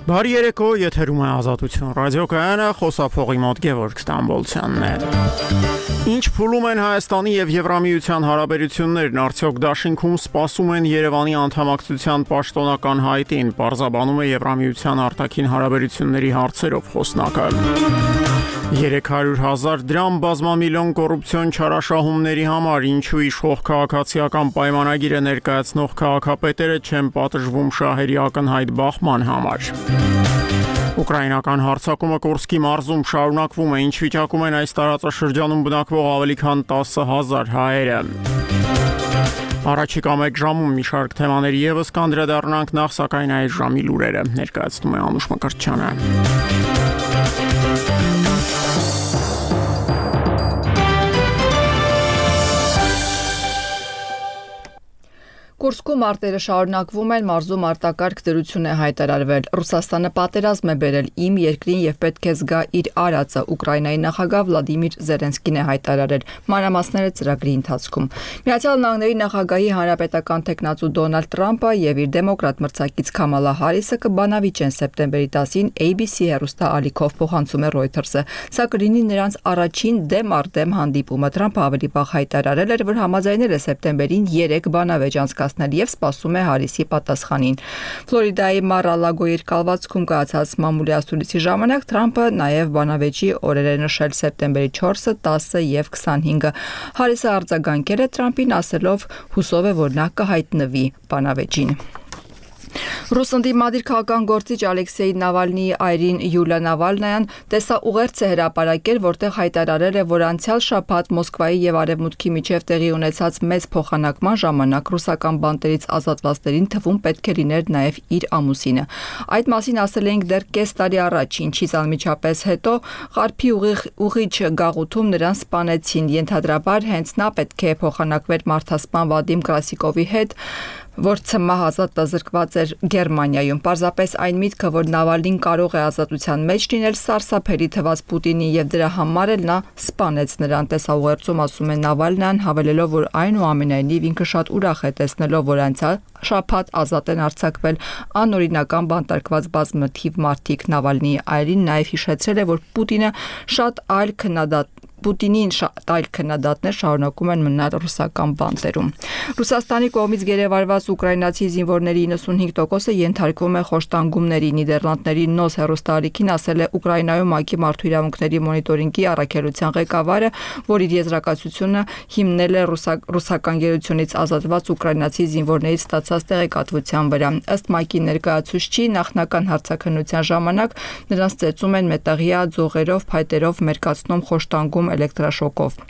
Բարի երեկո, եթերում է Ազատություն ռադիոկայանը, խոսափողի մոտ Գևորգ Ստամբոլցյանն է։ Ինչ փուլում են Հայաստանի եւ Եվրամիության հարաբերություններն, արդյոք դաշինքում սպասում են Երևանի անդամակցության պաշտոնական հայտին, պարզաբանում է Եվրամիության արտաքին հարաբերությունների հարցերով խոսնակը։ 300,000 դրամ բազմամիլիոն կոռուպցիոն չարաշահումների համար ինչու իշխող քաղաքացիական պայմանագիրը ներկայացնող քաղաքապետերը չեն պատժվում շահերի ակնհայտ բախման համար։ Ուկրաինական հարձակումը Կուրսկի մարզում շարունակվում է, ինչ վիճակում են այս տարածաշրջանում բնակվող ավելի քան 10,000 հայերը։ Առաջիկա մեկ ժամում մի շարք թեմաների ևս կանդրադառնանք, նախ սակայն այս ժամի լուրերը ներկայացնում է Անուշ Մկրտչյանը։ Կուրսկու մարտերը շարունակվում են, մարզում արտակարգ դրություն է հայտարարվել։ Ռուսաստանը պատերազմ է բերել իմ երկրին եւ պետք է զգա իր արածը, Ուկրաինայի նախագահ Վլադիմիր Զելենսկին է հայտարարել։ Մանրամասները ծրագրի ընթացքում։ Միացյալ Նահանգների նախագահի հանրապետական տեխնացու Դոնալդ Տրամպը եւ իր դեմոկրատ մրցակից Քամալա Հարիսը կբանավիճեն սեպտեմբերի 10-ին ABC հեռուստաալիքով, փոխանցում է Reuters-ը։ Սա կլինի նրանց առաջին դեմ առ դեմ հանդիպումը։ Տրամպը ավելի վաղ հայտարարել էր, որ համաձայնել է սեպտեմբերին 3 բանավեճ եւ սպասում է Հարիսի պատասխանին։ Ֆլորիդայի Մար-a-Լագո երկալվածքում կայացած մամուլի ասուլիսի ժամանակ Թրամփը նաեւ բանավեճի օրեր է նշել սեպտեմբերի 4-ը, 10-ը եւ 25-ը։ Հարիսը արձագանքել է Թրամփին, ասելով հուսով է, որ նա կհայտնվի բանավեճին։ Ռուս ընդդիմադիր քաղաքական գործիչ Ալեքսեյ Նավալնիի այրին Յուլիա Նավալնայան տեսաուղերձ է հրապարակել, որտեղ հայտարարել է, որ անցյալ շաբաթ Մոսկվայի եւ Արևմուտքի միջև տեղի ունեցած մեծ փոխանակման ժամանակ ռուսական բանտերից ազատվածներին թվում պետք է լիներ նաեւ իր ամուսինը։ Այդ մասին ասել էինք դեռ կես տարի առաջ, ինչից անմիջապես հետո Ղարբի ուղիչ գաղութում նրան սպանեցին։ Ենթադրաբար հենց նա պետք է փոխանակվեր մարդասպան Վադիմ Կրասիկովի հետ, որ ցմահ զրկված էր Գերմանիայում։ Պարզապես այն միտքը, որ Նավալնին կարող է ազատության մեջ լինել, սարսափելի թվաց Պուտինին եւ դրա համար էլ նա սպանեց նրան։ Տեսաուղերձում ասում է Նավալնյան, հավելելով, որ այնուամենայնիվ ինքը շատ ուրախ է տեսնելով, որ անցյալ շաբաթ ազատ են արձակվել անօրինական բանտարկված բազմաթիվ մարդիկ։ Նավալնիի այրին նաեւ հիշեցրել է, որ Պուտինին շատ այլ քննադատներ շարունակում են մնալ ռուսական բանտերում։ Ռուսաստանի կողմից գերեվարված ուկրաինացի զինվորների 95%-ը ենթարկվում է խոշտանգումների։ Նիդերլանդների NOS հեռուստաալիքին ասել է Ուկրաինայում ՄԱԿ-ի մարդու իրավունքների մոնիտորինգի առաքելության ղեկավարը, որ իր եզրակացությունը հիմնել է ռուսական գերությունից ազատված ուկրաինացի զինվորներից ստացած տեղեկատվության վրա։ Ըստ ՄԱԿ-ի ներկայացուցչի, նախնական հարցաքննության ժամանակ նրանց ծեծում են մետաղյա ձողերով, փայտերով մերկացնում, խոշտանգում էլեկտրաշոկով։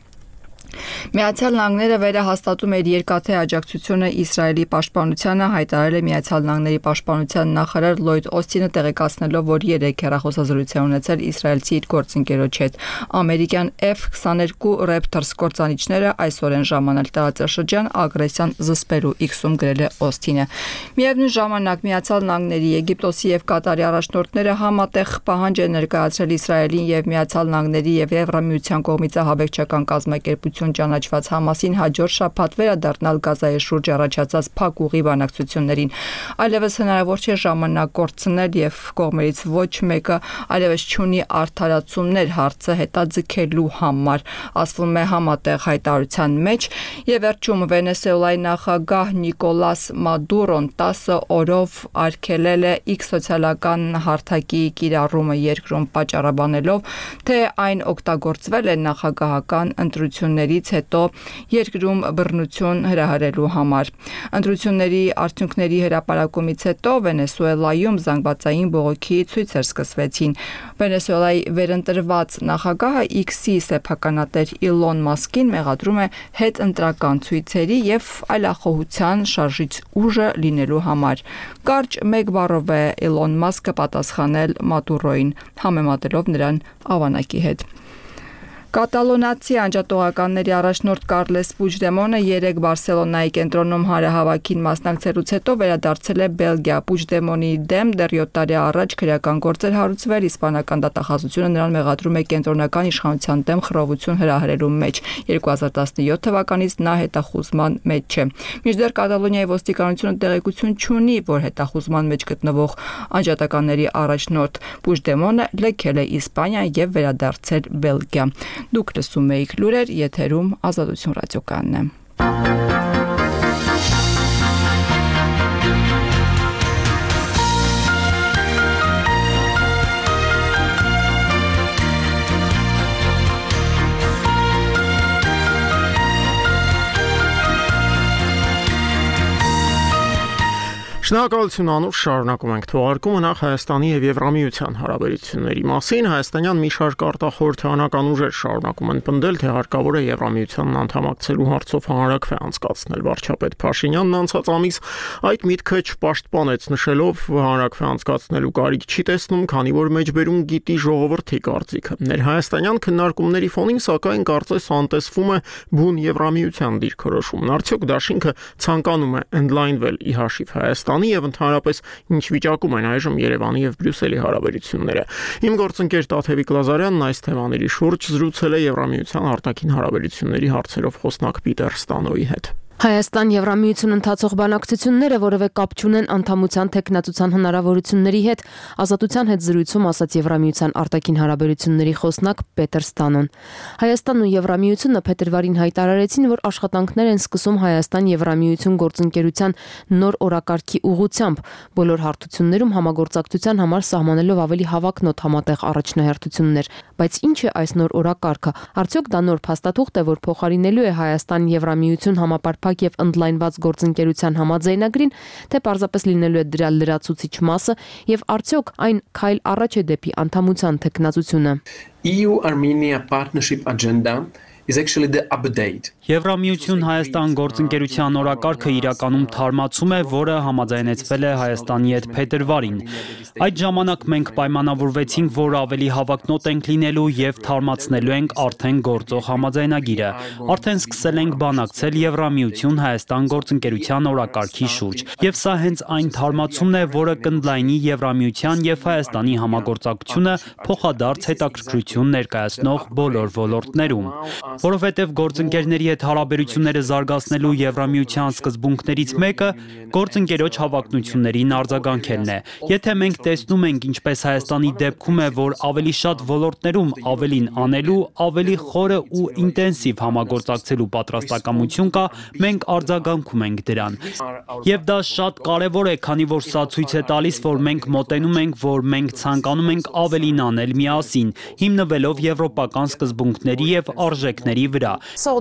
Միացյալ Նահանգները վերահաստատում է իր երկաթե աջակցությունը Իսրայելի պաշտպանությանը, հայտարարել է Միացյալ Նահանգների պաշտպանության նախարար Լլոյդ Օսթինը, տեղեկացնելով, որ 3 հեռախոսազրույց է ունեցել իսրայելցի իր գործընկերոջ հետ։ Ամերիկյան F-22 Raptors կործանիչները այսօր են ժամանել տարածաշրջան ագրեսիան զսպելու X-ում, գրել է Օսթինը։ Միևնույն ժամանակ Միացյալ Նահանգների, Եգիպտոսի եւ Կատարի առաջնորդները համատեղ պահանջ են ներկայացրել Իսրայելին եւ Միացյալ Նահանգների եւ Եվրամիության կողմից ահաբեկչական կազմակերպություն ճանաչված Համասին հաջորդ շաբաթ վերադառնալ Գազայի շուրջ առաջացած փակ ուղի բանակցություններին։ Այլևս հնարավոր չէ ժամանակ կորցնել եւ կողմերից ոչ մեկը այլևս չունի արդարացումներ հարցը հետաձգելու համար, ասվում է համատեղ հայտարարության մեջ։ Եվ վերջում Վենեսուելայի նախագահ Նիկոլաս Մադուրոն 10 օրով արգելել է X սոցիալական հարթակի կիրառումը երկրում, պատճառաբանելով, թե այն օգտագործվել է նախագահական ընտրություններից հետո երկրում բռնություն հրահրելու համար։ Ընտրությունների արդյունքների հրապարակումից հետո Վենեսուելայում զանգվածային բողոքի ցույցեր սկսվեցին։ Վենեսուելայի վերընտրված նախագահը X-ի սեփականատեր Իլոն Մասկին մեղադրում է հետընտրական ցույցերի եւ այլախոհության շարժիչ ուժը լինելու համար։ Կարճ մեկ բառով է Իլոն Մասկը պատասխանել Մադուրոին, համեմատելով նրան ավանակի հետ։ Կատալոնացի անջատողականների առաջնորդ Կարլես Պուջդեմոնը երեկ Բարսելոնայի կենտրոնում հանրահավաքին մասնակցելուց հետո վերադարձել է Բելգիա։ Պուջդեմոնի դեմ դեռ 7 տարի առաջ քրեական գործ էր հարուցվել, իսպանական դատախազությունը նրան մեղադրում է կենտրոնական իշխանության դեմ խռովություն հրահրելու մեջ։ 2017 թվականից նա հետախուզման մեջ է։ Մինչդեռ Կատալոնիայի ոստիկանությունը տեղեկություն չունի, որ հետախուզման մեջ գտնվող անջատականների առաջնորդ Պուջդեմոնը լքել է Իսպանիա եւ վերադարձել Բելգիա։ Դուք լսում եք լուրեր, եթերում Ազատություն ռադիոկայանն է։ Շնորհակալություն Անուշ, շարունակում ենք թողարկումը նախ Հայաստանի եւ Եվրամիության հարաբերությունների մասին։ Հայաստանյան մի շարք արտախորհրդանական ուժեր շարունակում են պնդել, թե հարկավոր է Եվրամիությանն անդամակցելու հարցով հանրաքվե անցկացնել։ Վարչապետ Փաշինյանն անցած ամիս այդ միտքը չպաշտպանեց, նշելով, հանրաքվե անցկացնելու կարիք չի տեսնում, քանի որ մեջբերում գիտի ժողովրդի կարծիքը։ Ներհայաստանյան քննարկումների ֆոնին, սակայն, կարծես անտեսվում է բուն Եվրամիության դիրքորոշումն։ Արդյոք դաշինքը ցանկանում է ընդլայնվել ի հաշիվ Հայաստանի եւ ընդհանրապես ինչ վիճակում են այժմ Երևանի եւ Բրյուսելի հարաբերությունները։ Իմ գործընկեր Տաթևիկ Լազարյանն այս թեմաների շուրջ զրուցել է Եվրամիության արտաքին հարաբերությունների հարցերով խոսնակ Պիտեր Ստանոյի հետ։ Հայաստան-Եվրամիություն ընթացող բանակցությունները որևէ կապ չունեն անդամության թեկնածության հնարավորությունների հետ, Ազատության հետ զրույցում ասաց Եվրամիության արտաքին հարաբերությունների խոսնակ Պետր Ստանոն։ Հայաստանն ու Եվրամիությունը փետրվարին հայտարարեցին, որ աշխատանքներ են սկսում Հայաստան-Եվրամիություն գործընկերության նոր օրակարգի ուղղությամբ, բոլոր հարթություններում համագործակցության համար սահմանելով ավելի հավակնոտ համատեղ առաջնահերթություններ։ Բայց ինչ է այս նոր օրակարգը։ Արդյոք դա նոր փաստաթուղթ է, որ փոխարինելու է Հայաստան-Եվրամիություն համապարփակ եւ ընդլայնված գործընկերության համաձայնագրին, թե պարզապես լինելու է դրա լրացուցիչ մասը եւ արդյոք այն քայլ առաջ է դեպի անդամության թեկնածությունը։ EU-Armenia partnership agenda is actually the update. Եվրամիություն-Հայաստան գործընկերության օրակարգը իրականում թարմացում է, որը համաձայնեցվել է Հայաստանի հետ փետրվարին։ Այդ ժամանակ մենք պայմանավորվեցինք, որ ավելի հավակնոտ ենք լինելու եւ թարմացնելու ենք արդեն գործող համաձայնագիրը։ Արդեն սկսել ենք բանակցել Եվրամիություն-Հայաստան գործընկերության օրակարգի շուրջ։ Եվ սա հենց այն թարմացումն է, որը կընդլայնի Եվրամիության եւ Հայաստանի համագործակցությունը փոխադարձ հետաքրքրություն ներկայացնող բոլոր ոլորտներում։ Որովհետև գործընկերների հետ հարաբերությունները զարգացնելու Եվրամիության սկզբունքներից մեկը գործընկերոջ հավակնություններին արձագանքելն է։ Եթե մենք տեսնում ենք, ինչպես Հայաստանի դեպքում է, որ ավելի շատ ոլորտներում ավելին անելու, ավելի խորը ու ինտենսիվ համագործակցելու պատրաստակամություն կա, մենք արձագանքում ենք դրան։ Եվ դա շատ կարևոր է, քանի որ սա ցույց է տալիս, որ մենք մոտենում ենք, որ մենք ցանկանում ենք ավելին անել միասին, հիմնվելով եվրոպական սկզբունքների եւ արժեքների վրա։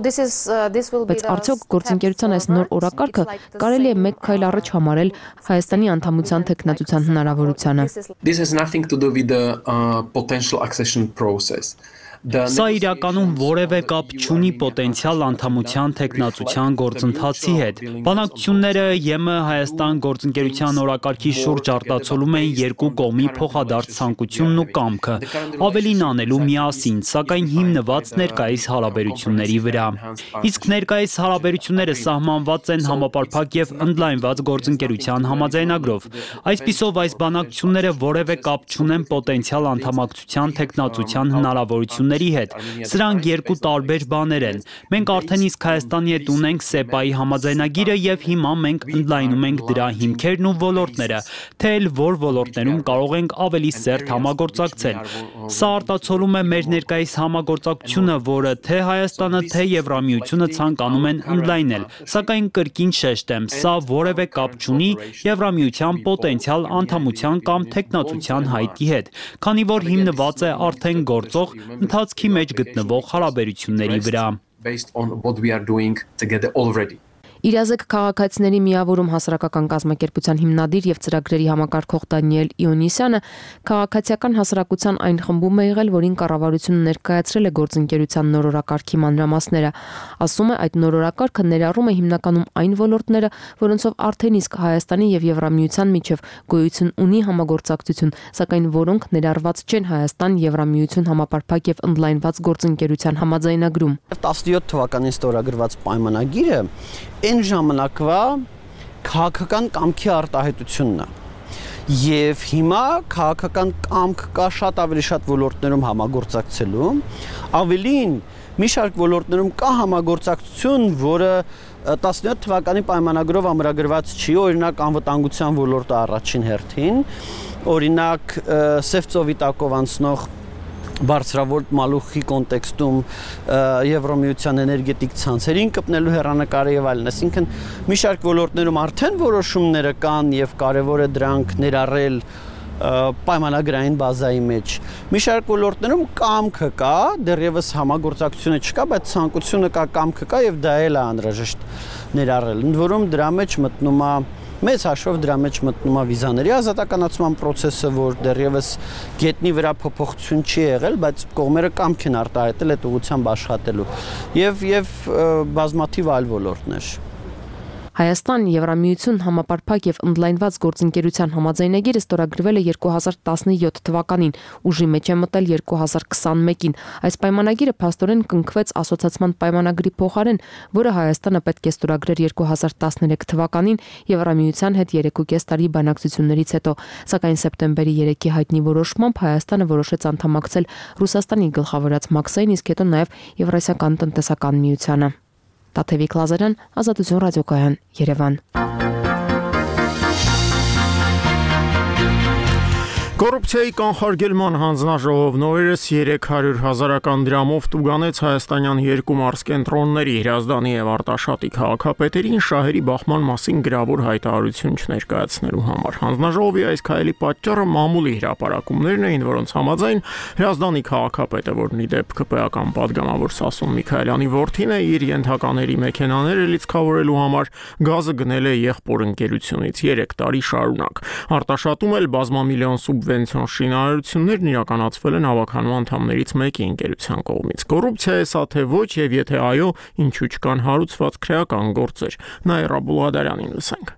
Բայց արդյոք գործընկերության այս նոր օրակարգը կարելի է մեկ քայլ առաջ համարել Հայաստանի անդամության թեկնածության հնարավորությանը։ This has nothing to do with the potential accession process. Սա իրականում որևէ կապ չունի պոտենցիալ անդամության թեկնածության գործընթացի հետ։ Բանակցությունները ԵՄ Հայաստան գործընկերության օրակարգի շուրջ արտացոլում են երկու կողմի փոխադարձ ցանկությունն ու կամքը ավելին անելու միասին, սակայն հիմնված ներկայիս հարաբերությունների վրա։ Իսկ ներկայիս հարաբերությունները սահմանված են համապարփակ եւ ընդլայնված գործընկերության համաձայնագրով։ Այսպիսով այս բանակցությունները որևէ կապ չունեն պոտենցիալ անդամակցության թեկնածության հնարավորությունների հետ։ Սրանք երկու տարբեր բաներ են։ Մենք արդեն իսկ Հայաստանի հետ ունենք ՍԵՊԱ-ի համաձայնագիրը եւ հիմա մենք ընդլայնում ենք դրա հիմքերն ու ոլորտները, թե էլ որ ոլորտներում կարող ենք ավելի սերտ համագործակցել։ Սա արտացոլում է մեր ներկայիս համագործակցությունը, որը թե Հայաստանը, թե Եվրամիությունը ցանկանում են ընդլայնել, սակայն կրկին շեշտեմ, սա որևէ կապ չունի Եվրամիության պոտենցիալ անդամության կամ թեկնածության հայտի հետ, քանի որ հիմնված է արդեն գործող ընթացքի մեջ գտնվող հարաբերությունների վրա։ Based on what we are doing together already. Իրազեկ քաղաքացիների միավորում հասարակական կազմակերպության հիմնադիր եւ ծրագրերի համակարգող Դանիել Իոնիսյանը քաղաքացիական հասարակության այն խմբում է եղել, որին կառավարությունը ներկայացրել է գործընկերության նոր օրակարգի մանրամասները։ Ասում է, այդ նոր օրակարգը ներառում է հիմնականում այն ոլորտները, որոնցով արդեն իսկ Հայաստանի եւ Եվրամիության միջև գոյություն ունի համագործակցություն, սակայն որոնք ներառված չեն Հայաստան-Եվրամիություն համապարփակ եւ ընդլայնված գործընկերության համաձայնագրում։ 17 թվականին ստորագրված պայմանագիրը այն ժամանակվա քաղաքական կամքի արտահայտությունն է։ Եվ հիմա քաղաքական կամք կա ավելի շատ ոլորտներում համագործակցելու, ավելին մի շարք ոլորտներում կա համագործակցություն, որը 17 թվականի պայմանագրով ամրագրված չի, օրինակ անվտանգության ոլորտը առաջին հերթին, օրինակ Սև ծովի տակով անցնող բարձրավոր մալուխի կոնտեքստում Եվրամիության էներգետիկ ցանցերին կպնելու հեռանկարը եւ այլն, այսինքն մի շարք ոլորտներում արդեն որոշումները կան եւ կարեւոր է դրանք ներառել պայմանագրային բազայի մեջ։ Մի շարք ոլորտներում կամքը կա, դեռևս համագործակցությունը չկա, բայց ցանկությունը կա, կամքը կա եւ դա էլ է անհրաժեշտ ներառել։ Ընդ որում դրա մեջ մտնում է մեծ հաշվով դրա մեջ մտնում է վիզաների ազատականացման process-ը, որ դեռևս գետնի վրա փոփոխություն չի եղել, բայց կողմերը կամք են արտահայտել այդ ուղղությամբ աշխատելու եւ բազմաթիվ այլ ոլորտներ։ Հայաստան-Եվրամիություն համապարփակ եւ ընդլայնված գործընկերության համաձայնագիրը ստորագրվել է 2017 թվականին, ուժի մեջ է մտել 2021-ին։ Այս պայմանագիրը փաստորեն կնքվեց ասոցիացման պայմանագրի փոխարեն, որը Հայաստանը պետք է ստորագրեր 2013 թվականին Եվրամիության հետ 3.5 տարի բանակցություններից հետո, սակայն սեպտեմբերի 3-ի հայտնի որոշմամբ Հայաստանը որոշեց անդամակցել Ռուսաստանի գլխավորած ՄԱԿՍ-ին, իսկ հետո նաեւ Եվրասիական տնտեսական միությանը։ Տաթևիկ Լազարյան, Ազատություն ռադիոկայան, Երևան։ Կոռուպցիայի կանխարգելման հանձնաժողովն օրերս 300,000 դրամով տուգանեց հայաստանյան երկու մարզկենտրոնների Հրազդանի եւ Արտաշատի քաղաքապետերին շահերի բախման մասին գրավոր հայտարարություն չներկայացնելու համար։ Հանձնաժողովի այս քայլի պատճառը մամուլի հրապարակումներն էին, որոնց համաձայն Հրազդանի քաղաքապետը, որն ի դեպ ԿՊ-ական падգամավոր Սասուն Միքայելյանի որդին է, իր ենթակաների մեքենաները լիցքավորելու համար գազը գնել է եղբոր ընկերությունից 3 տարի շարունակ։ Արտաշատում էլ բազմամիլիոն սուբվենցիոն շինարարություններն իրականացվել են հավաքանու անդամներից մեկի ընկերության կողմից։ Կոռուպցիա է սա թե ոչ, եւ եթե այո, ինչու չկան հարուցված քրեական գործեր։ Նաիրա Բուլղադարյանին լսենք։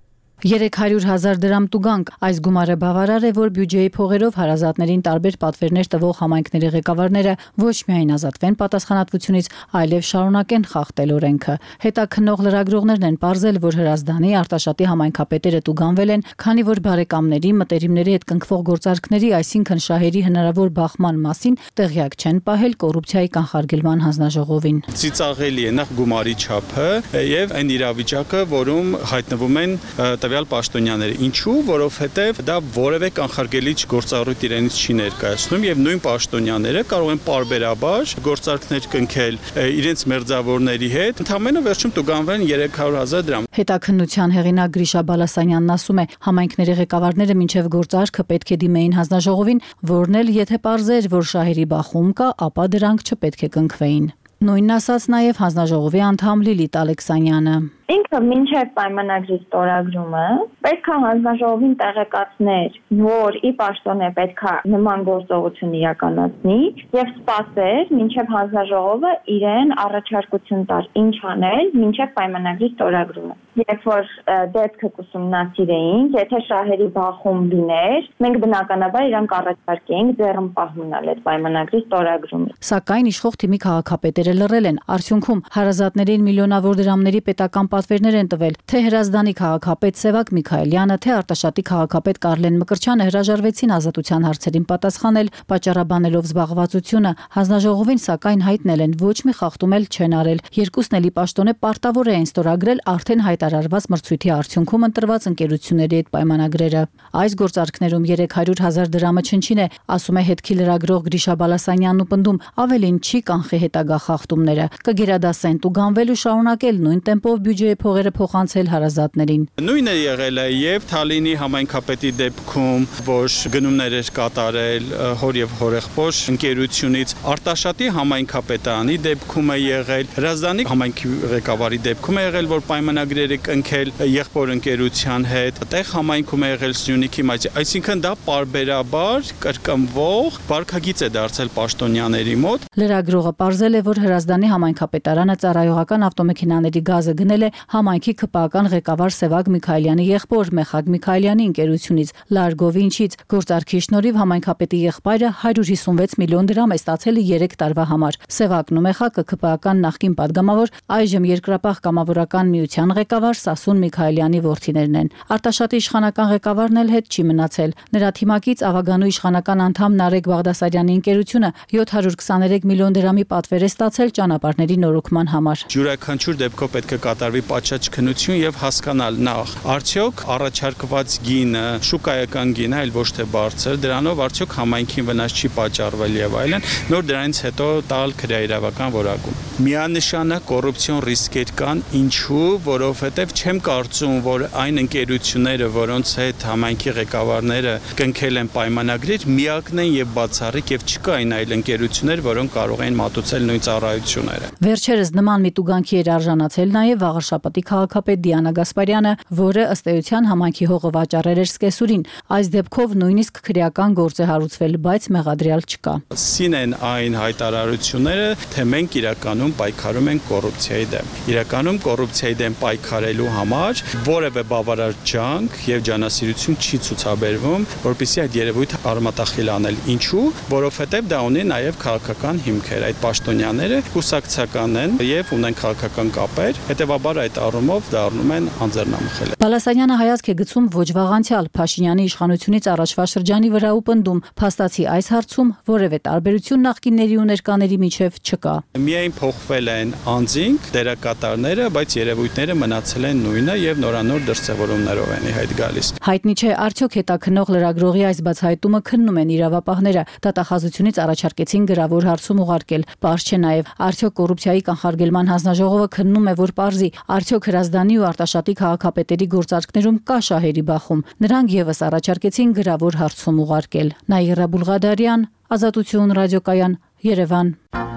300,000 դրամ տուգանք։ Այս գումարը բավարար է, որ բյուջեի փողերով հարազատներին տարբեր պատվերներ տվող համայնքների ղեկավարները ոչ միայն ազատվեն պատասխանատվությունից, այլև շարունակեն խախտել օրենքը։ Հետաքննող լրագրողներն են պարզել, որ Հրազդանի Արտաշատի համայնքապետերը տուգանվել են, քանի որ բարեկամների, մտերիմների հետ կնքվող գործարքների, այսինքն շահերի հնարավոր բախման մասին տեղյակ չեն պահել կոռուպցիայի կանխարգելման հանձնաժողովին։ Ծիծաղելի է նախ գումարի չափը եւ այն իրավիճակը, որում հայտնվում են տվյալ պաշտոնյաները։ Ինչու? Որովհետև դա որևէ կանխարգելիչ գործառույթ իրենից չի ներկայացնում եւ նույն պաշտոնյաները կարող են պարբերաբար գործարքներ կնքել իրենց մերձավորների հետ, ընդհանրապես վերջում տուգանվել 300,000 դրամ։ Հետաքննության հեղինակ Գրիշա Բալասանյանն ասում է, համայնքների ղեկավարները մինչև գործարքը պետք է դիմեին հանձնաժողովին, որն էլ եթե պարզեր, որ շահերի բախում կա, ապա դրանք չպետք է կնքվեին։ Նույնն ասաց նաև հանձնաժողովի անդամ Լիլիթ Ալեքսանյանը։ Ինքը մինչև պայմանագրի ստորագրումը պետք է հանձնաժողովին տեղեկացներ, որ ի պաշտոնե պետք է նման գործողություն իրականացնի եւ սպասեր, մինչև հանձնաժողովը իրեն առաջարկություն տար ինչ անել մինչև պայմանագրի ստորագրումը։ Երբ որ դեպքը կուսումնասիրեինք, եթե շահերի բախում լիներ, մենք բնականաբար իրանք առաջարկեինք ձեռնպահ մնալ այդ պայմանագրի ստորագրումից։ Սակայն իշխող թիմի քաղաքապետերը լռել են։ Արդյունքում հարազատներին միլիոնավոր դրամների պետական պատվերներ են տվել, թե Հրազդանի քաղաքապետ Սևակ Միքայելյանը, թե Արտաշատի քաղաքապետ Կարլեն Մկրտչյանը հրաժարվեցին ազատության հարցերին պատասխանել, պատճառաբանելով զբաղվածությունը։ Հանձնաժողովին սակայն հայտնել են ոչ մի խախտում էլ չեն արել։ Երկուսն էլի պաշտոնե պարտավոր էին ստորագրել արդեն հայտարարված մրցույթի արդյունքում ընտրված ընկերությունների հետ պայմանագրերը։ Այս գործարքներում 300,000 դրամը չնչին է, ասում է հետքի լրագրող Գրիշա Բալասանյանն ու պնդում, ավելին չի կանխի հետագա խախտումները, կգերադասեն տուգանվել ու շարունակել նույն տեմպով բյուջեի փողերը փոխանցել հարազատներին։ Նույնը եղել է եւ Թալինի համայնքապետի դեպքում, որ գնումներ էր կատարել հոր եւ հորեղբոր ընկերությունից, Արտաշատի համայնքապետարանի դեպքում է եղել, Հրազդանի համայնքի ղեկավարի դեպքում է եղել, որ պայմանագրեր է կնքել եղբոր ընկերության հետ, տեղ համայնքում է եղել Սյունիքի մայրի, այսինքն դա պարբերաբար կրկնվող վարքագիծ է դարձել պաշտոնյաների մոտ։ Լրագրողը պարզել է, որ Հրազդանի համայնքապետարանը ծառայողական ավտոմեքենաների գազը գնել է համայնքի ԿՊԱ-ական ղեկավար Սևակ Միքայելյանի եղբոր Մեխակ Միքայելյանի ընկերությունից Լարգովի ինչից գործարքի շնորհիվ համայնքապետի եղբայրը 156 միլիոն դրամ է ստացել 3 տարվա համար։ Սևակն ու Մեխակը ԿՊԱ-ական նախկին падգամավոր, այժմ Երկրապահ կամավորական միության ղեկավար Սասուն Միքայելյանի որդիներն են։ Արտաշատի իշխանական ղեկավարն էլ հետ չի մնացել։ Նրա թիմակից Ավագանու իշխանական անդամ Նարեկ Բաղդասարյանի ընկերությունը 723 միլիոն դրամի պատվեր է ստացել ճանապարհների նորոգման համար։ Յուրաքանչյուր դեպքով պետք է կատարվի պատշաճ քննություն եւ հասկանալ նախ արդյոք առաջարկված գինը շուկայական գին է, այլ ոչ թե բարձր, դրանով արդյոք համայնքին վնաս չի պատճառվել եւ այլն, նոր դրանից հետո տալ քրեայրավական որակում։ Միանշանակ կոռուպցիոն ռիսկեր կան, ինչու, որովհետեւ չեմ կարծում, որ այն ընկերությունները, որոնց հետ համայնքի ղեկավարները կնքել են պայմանագրեր, միակն են եւ բացառիկ եւ չկա այն այլ ընկերություններ, որոնք կարող են մատուցել նույն ծառայությունները։ Վերջերս նման միտուգանքի էր արժանացել նաեւ Վաղարշապատի քաղաքապետ Դիանա Գասպարյանը, որը ըստ էության համայնքի հողը վաճառել էր սկեսուրին։ Այս դեպքով նույնիսկ քրեական գործ է հարուցվել, բայց մեղադրյալ չկա։ Սին են այն հայտարարությունները, թե մենք իրականում պայքարում ենք կոռուպցիայի դեմ։ Իրականում կոռուպցիայի դեմ պայքարելու համար որևէ բավարար ջանք եւ ջանասիրություն չի ցուցաբերվում, որպեսզի այդ երևույթը արմատախիլ անել։ Ինչու? Որովհետեւ դա ունի նաեւ քաղաքական հիմքեր։ Այդ պաշտոնյաները կուսակցական են եւ ունեն քաղաքական կապեր, հետեւաբար այդ առումով դառնում են անձեռնամխել։ Բալասանյանը հայացք է գցում ոչ վաղանցյալ Փաշինյանի իշխանությունից առաջվա շրջանի վրա ու պնդում, փաստացի այս հարցում որևէ տարբերություն նախկինների ու ներկաների միջև չկա։ Միայն փոխվել են անձինք, դերակատարները, բայց երևույթները մնացել են նույնը եւ նորանոր դրսևորումներով են իհայտ գալիս։ Հայտնի չէ արդյոք հետաքննող լրագրողի այս բացահայտումը քննում են իրավապահները, դատախազությունից առաջարկեցին գրավոր հարցում ուղարկել։ Պարզ չէ նաեւ արդյոք կոռուպցիայի կանխարգելման հանձնաժողովը քննում է, որ պարզի արդյոք Հրազդանի ու Արտաշատի քաղաքապետերի գործարքներում կա շահերի բախում։ Նրանք եւս առաջարկեցին գրավոր հարցում ուղարկել։ Նաիրա Բուլղադարյան, Ազատություն ռադիոկայան, Երևան։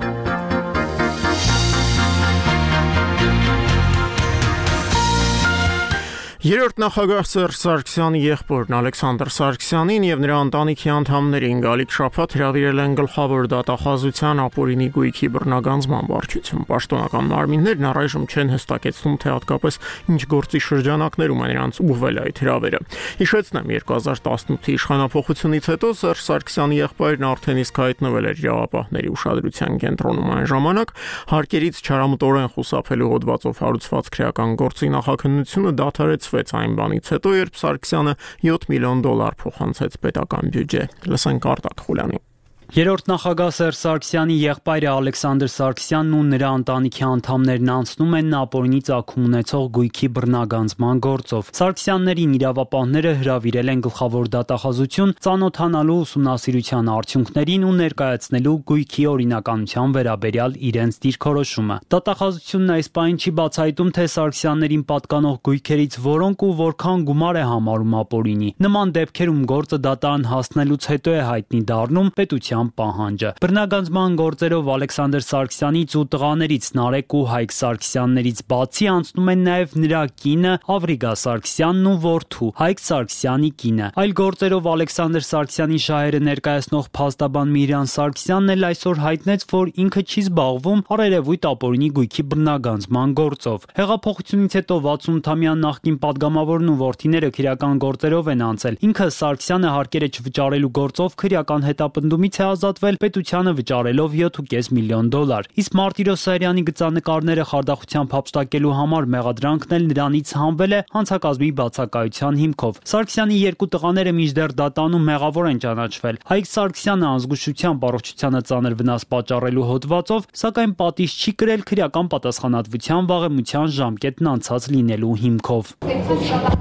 Երրորդ նախագահ Սերժ Սարգսյանի եղբորն Ալեքսանդր Սարգսյանին եւ նրա ընտանիքի անդամներին գալիք շաբաթ հրավիրել են գլխավոր դատախազության ապօրինի գույքի բռնագանձման վարչություն։ Պաշտոնական մարմիններն առայժմ չեն հստակեցնում, թե հատկապես ինչ գործի շրջանակներում է նրանց ուղղվել այդ հրավերը։ Հիշեցնեմ, 2018-ի իշխանափոխությունից հետո Սերժ Սարգսյանի եղբայրն արդեն իսկ հայտնվել էր իրավապահների ուշադրության կենտրոնում այն ժամանակ, հարկերից չարամտորեն խուսափելու հոդվածով հարուցված քրեական գործի նախաքննությունը դադարեցվեց այն բանից հետո, երբ Սարգսյանը $7 միլիոն փոխանցեց պետական բյուջե։ Լսենք Արտակ Խուլյանին։ Երրորդ նախագահ Սերժ Սարգսյանի եղբայրը Ալեքսանդր Սարգսյանն ու նրա ընտանիքի անդամներն անցնում են ապօրինի ծագում ունեցող գույքի բռնագանձման գործով։ Սարգսյաններին իրավապահները հրավիրել են գլխավոր դատախազություն ծանոթանալու ուսումնասիրության արդյունքներին ու ներկայացնելու գույքի օրինականության վերաբերյալ իրենց դիրքորոշումը։ Դատախազությունն այս պահին չի բացահայտում, թե Սարգսյաններին պատկանող գույքերից որոնք ու որքան գումար է համարում ապօրինի։ Նման դեպքերում գործը դատարան հասնելուց հետո է հայտնի դառնում պետության պահանջը։ Բռնագանձման գործերով Ալեքսանդր Սարգսյանից ու տղաներից Նարեկ ու Հայկ Սարգսյաններից բացի անցնում են նաև նրա կինը Ավրիգա Սարգսյանն ու որդու Հայկ Սարգսյանի կինը։ Այլ գործերով Ալեքսանդր Սարգսյանի շահերը ներկայացնող փաստաբան Միրան Սարգսյանն էլ այսօր հայտնեց, որ ինքը չի զբաղվում առերևույթ ապօրինի գույքի բռնագանձման գործով։ Հեղափոխությունից հետո 68-ամյա նախկին падգամավորն ու որդիները քրեական գործերով են անցել։ Ինքը Սարգսյանը հարկերը չվճարելու գործով քրեական հետապնդումից է ազատվել, պետությանը վճարելով $7.5 միլիոն։ Իսկ Մարտիրոս Սարյանի գծանկարները խարդախությամբ հափշտակելու համար մեղադրանքն էլ նրանից հանվել է հանցակազմի բացակայության հիմքով։ Սարգսյանի երկու տղաները մինչդեռ դատանում մեղավոր են ճանաչվել։ Հայկ Սարգսյանը ազգուշությամբ առողջությանը ծանր վնաս պատճառելու հոդվածով, սակայն պատիժ չի կրել քրեական պատասխանատվության վաղեմության ժամկետն անցած լինելու հիմքով։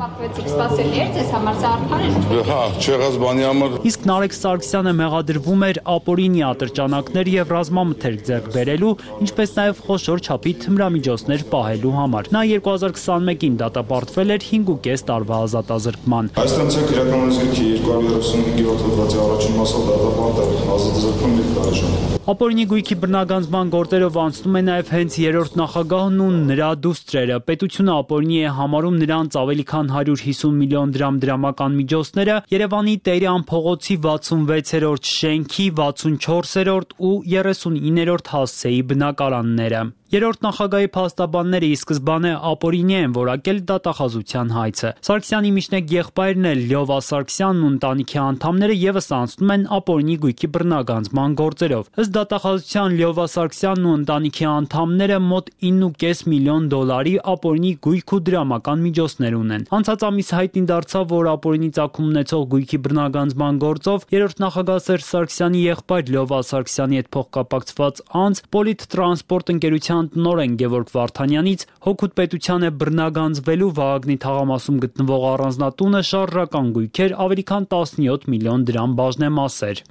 Իսկ Նարեկ Սարգսյանը մեղադրվում էր նոր ապօրինի ատրճանակներ եւ ռազմամթերք ձեռք բերելու, ինչպես նաեւ խոշոր չափի թմրամիջոցներ պահելու համար։ Նա 2021-ին դատապարտվել էր 5.5 տարվա ազատազրկման։ Հայաստան ցանկ իրականացրի 235-րդ հոդվածի առաջին մասով դատապարտել ազատազրկում ներկայացում։ Ապօրինի գույքի բռնագանձման գործերով անցնում է նաև հենց երրորդ նախագահն ու նրա դուստրերը։ Պետությունը ապօրինի է համարում նրանց ավելի քան 150 միլիոն դրամ դրամական միջոցները, Երևանի Տերյան փողոցի 66-րդ շենքի 64-րդ ու 39-րդ հասցեի բնակարանները։ Երրորդ նախագահի փաստաբանները ի սկզբանե ապօրինի են որակել դատախազության հայցը։ Սարգսյանի միջնեկ եղբայրն էլ Լյովա Սարգսյանն ու ընտանիքի անդամները եւս անցնում են ապօրինի գույքի բռնագանձման գործերով։ Ըստ դատախազության Լյովա Սարգսյանն ու ընտանիքի անդամները մոտ 9.5 միլիոն դոլարի ապօրինի գույք ու դրամական միջոցներ ունեն։ Անցած ամիս հայտնի դարձավ, որ ապօրինի ծագում ունեցող գույքի բռնագանձման գործով երրորդ նախագահ Սերժ Սարգսյանի եղբայր Լյովա Սարգսյանի հետ փոխկապակցված անձ Պոլիտ-տրանսպորտ ընկերության տնօրեն Գևորգ Վարդանյանից հօգուտ պետության է բռնագանձվելու Վահագնի թաղամասում գտնվող առանձնատունը շարժական գույքեր ավելի քան 17 միլիոն դրամ բաժնեմասեր։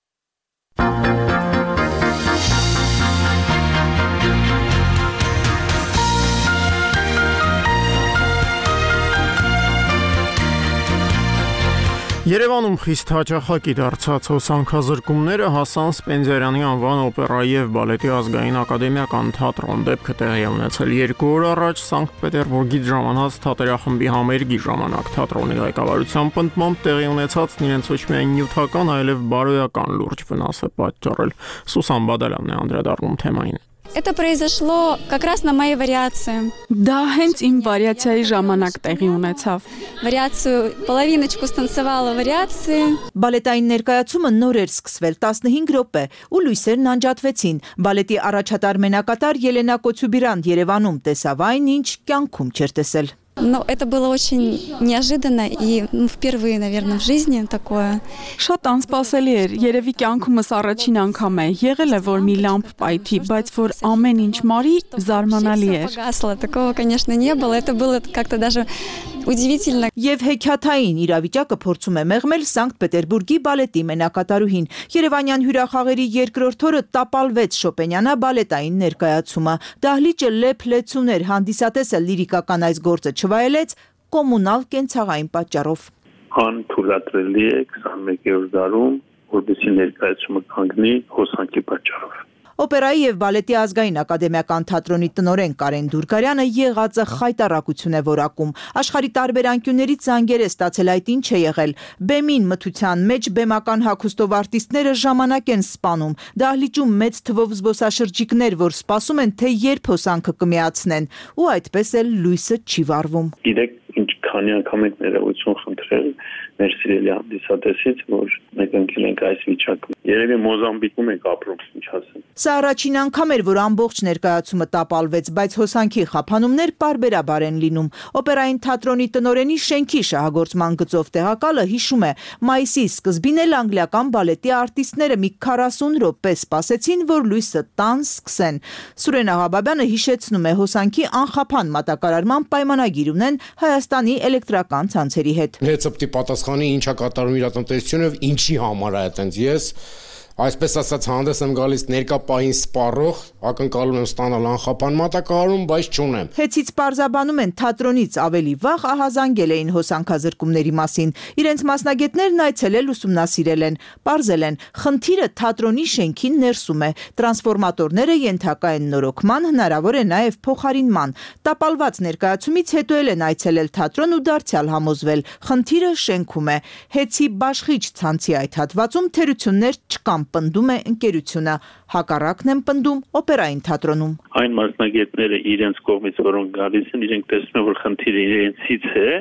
Երևանում խիստ հաճախակի դարձած հոսանքազրկումները հասան Սպենդիարյանի անվան օպերայի եւ բալետի ազգային ակադեմիական թատրոն։ Դեպքը տեղի է ունեցել 2 օր առաջ Սանկտ Պետերբուրգից ժամանած թատերախմբի համերգի ժամանակ։ Թատրոնի ղեկավարության պնդմամբ տեղի ունեցածն իրենց ոչ միայն նյութական, այլև բարոյական լուրջ վնաս է պատճառել։ Սուսան Բադալյանն է անդրադառնում թեմային։ Это произошло как раз на моей вариации. Դա հենց իմ վարիացիայի ժամանակ տեղի ունեցավ։ Վարիացию половиночку станцевала վարիացի։ Բալետային ներկայացումը նոր էր սկսվել 15 րոպե ու լույսերն անջատվեցին։ Բալետի առաջատար մենակատար Ելենա Կոցյուբիրան Երևանում տեսավ այն, ինչ կյանքում չէր տեսել։ Но это было очень неожиданно и впервые, наверное, в жизни такое. Շատ անսպասելի էր, երևի կյանքումս առաջին անգամ է եղել է, որ մի լամպ պայթի, բայց որ ամեն ինչ մարի, զարմանալի էր։ Такого, конечно, не было. Это было как-то даже удивительно. Եվ հեքիաթային իրավիճակը փորձում է մեղմել Սանկտ Պետերբուրգի բալետի մենակատարուհին։ Երևանյան հյուրախաղերի երկրորդ օրը տապալվեց Շոպենյանա բալետային ներկայացումը։ Դահլիճը լեփ-լեցուն էր, հանդիսատեսը լիրիկական այս գործը չվայելեց կոմունալ կենցաղային պատճառով։ Անթույլատրելի է 21-րդ դարում, որպեսզի ներկայացումը կանգնի հոսանքի պատճառով։ Օպերայի եւ բալետի ազգային ակադեմիական թատրոնի տնօրեն Կարեն Դուրգարյանը եղածը խայտարակություն է որակում։ Աշխարհի տարբեր անկյուններից զանգեր է ստացել այդ ինչ է եղել։ Բեմին մթության մեջ բեմական հագուստով արտիստները ժամանակ են սպանում։ Դահլիճում մեծ թվով զբոսաշրջիկներ, որ սպասում են, թե երբ հոսանքը կմիացնեն, ու այդպես էլ լույսը չի վառվում։ Գիտեք, քանի անգամ ենք ներողություն խնդրել մեր սիրելի հանդիսատեսից, որ մենք ընկել ենք այս վիճակում։ Երևի Մոզամբիկում ենք ապրում, ինչ ասեմ։ Սա առաջին անգամ էր, որ ամբողջ ներկայացումը տապալվեց, բայց հոսանքի խափանումներ պարբերաբար են լինում։ Օպերային թատրոնի տնօրենի շենքի շահագործման գծով տեղակալը հիշում է, մայիսի սկզբին էլ անգլիական բալետի արտիստները մի 40 րոպե սպասեցին, որ լույսը տան սկսեն։ Սուրեն Աղաբաբյանը հիշեցնում է, հոսանքի անխափան մատակարարման պայմանագիր ունեն Հայաստանի էլեկտրական ցանցերի հետ։ Ռեցեպտի պատասխանի ինչա կատարում իր տնտեսությունը, ինչի համար է այդտենց ես այսպես ասած հանդես եմ գալիս ներկա պահին սպառող, ակնկալում եմ ստանալ անխափան մատակարարում, բայց չունեմ։ Հեցից պարզաբանում են թատրոնից ավելի վաղ ահազանգել էին հոսանքազրկումների մասին։ Իրենց մասնագետներն այցելել ուսումնասիրել են, պարզել են, խնդիրը թատրոնի շենքի ներսում է։ Տրանսֆորմատորները ենթակա են նորոգման, հնարավոր է նաև փոխարինման։ Տապալված ներկայացումից հետո են այցելել թատրոն ու դարձյալ համոզվել, խնդիրը շենքում է։ Հեցի բաշխիչ ցանցի այդ հատվածում թերություններ չկան, պնդում է ընկերությունը, հակառակն են պնդում օպերային թատրոնում։ Այն մասնագետները իրենց կողմից, որոնք գալիս են, իրենք տեսնում են, որ խնդիրը իրենցից է,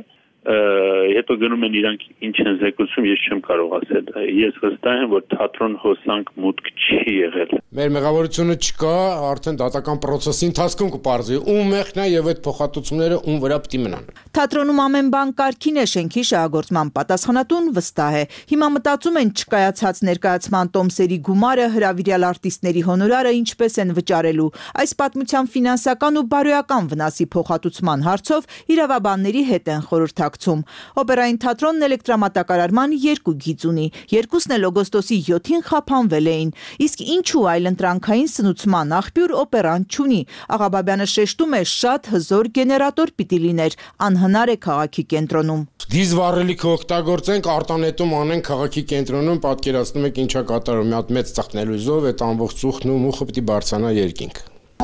հետո գնում են իրանք ինչ են զեկուցում, ես չեմ կարող ասել։ Ես վստահ եմ, որ թատրոն հոսանք մուտք չի եղել։ Մեր մեղավորությունը չկա, արդեն դատական process-ի ընթացքում կպարզվի ում մեղքն է եւ այդ փոխհատուցումները ում վրա պիտի մնան։ Թատրոնում ամեն բան կարգին է, շենքի շահագործման պատասխանատուն վստահ է։ Հիմա մտածում են չկայացած ներկայացման տոմսերի գումարը, հրավիրյալ արտիստների հոնորարը ինչպես են վճարելու։ Այս պատմության ֆինանսական ու բարոյական վնասի փոխհատուցման հարցով իրավաբանների հետ են խորհրդակցում աջակցում։ Օպերային թատրոնն էլեկտրամատակարարման 2 գիծ ունի, երկուսն էլ օգոստոսի 7-ին խափանվել էին, իսկ ինչու այլընտրանքային սնուցման աղբյուր օպերան չունի։ Աղաբաբյանը շեշտում է, շատ հզոր գեներատոր պիտի լիներ, անհնար է քաղաքի կենտրոնում։ Դիզվառելիքը օգտագործենք, արտանետում անենք քաղաքի կենտրոնում, պատկերացնում եք ինչա կատարում, մի հատ մեծ ծխնելույզով այդ ամբողջ ծուխն ու մուխը պիտի բարձրանա երկինք։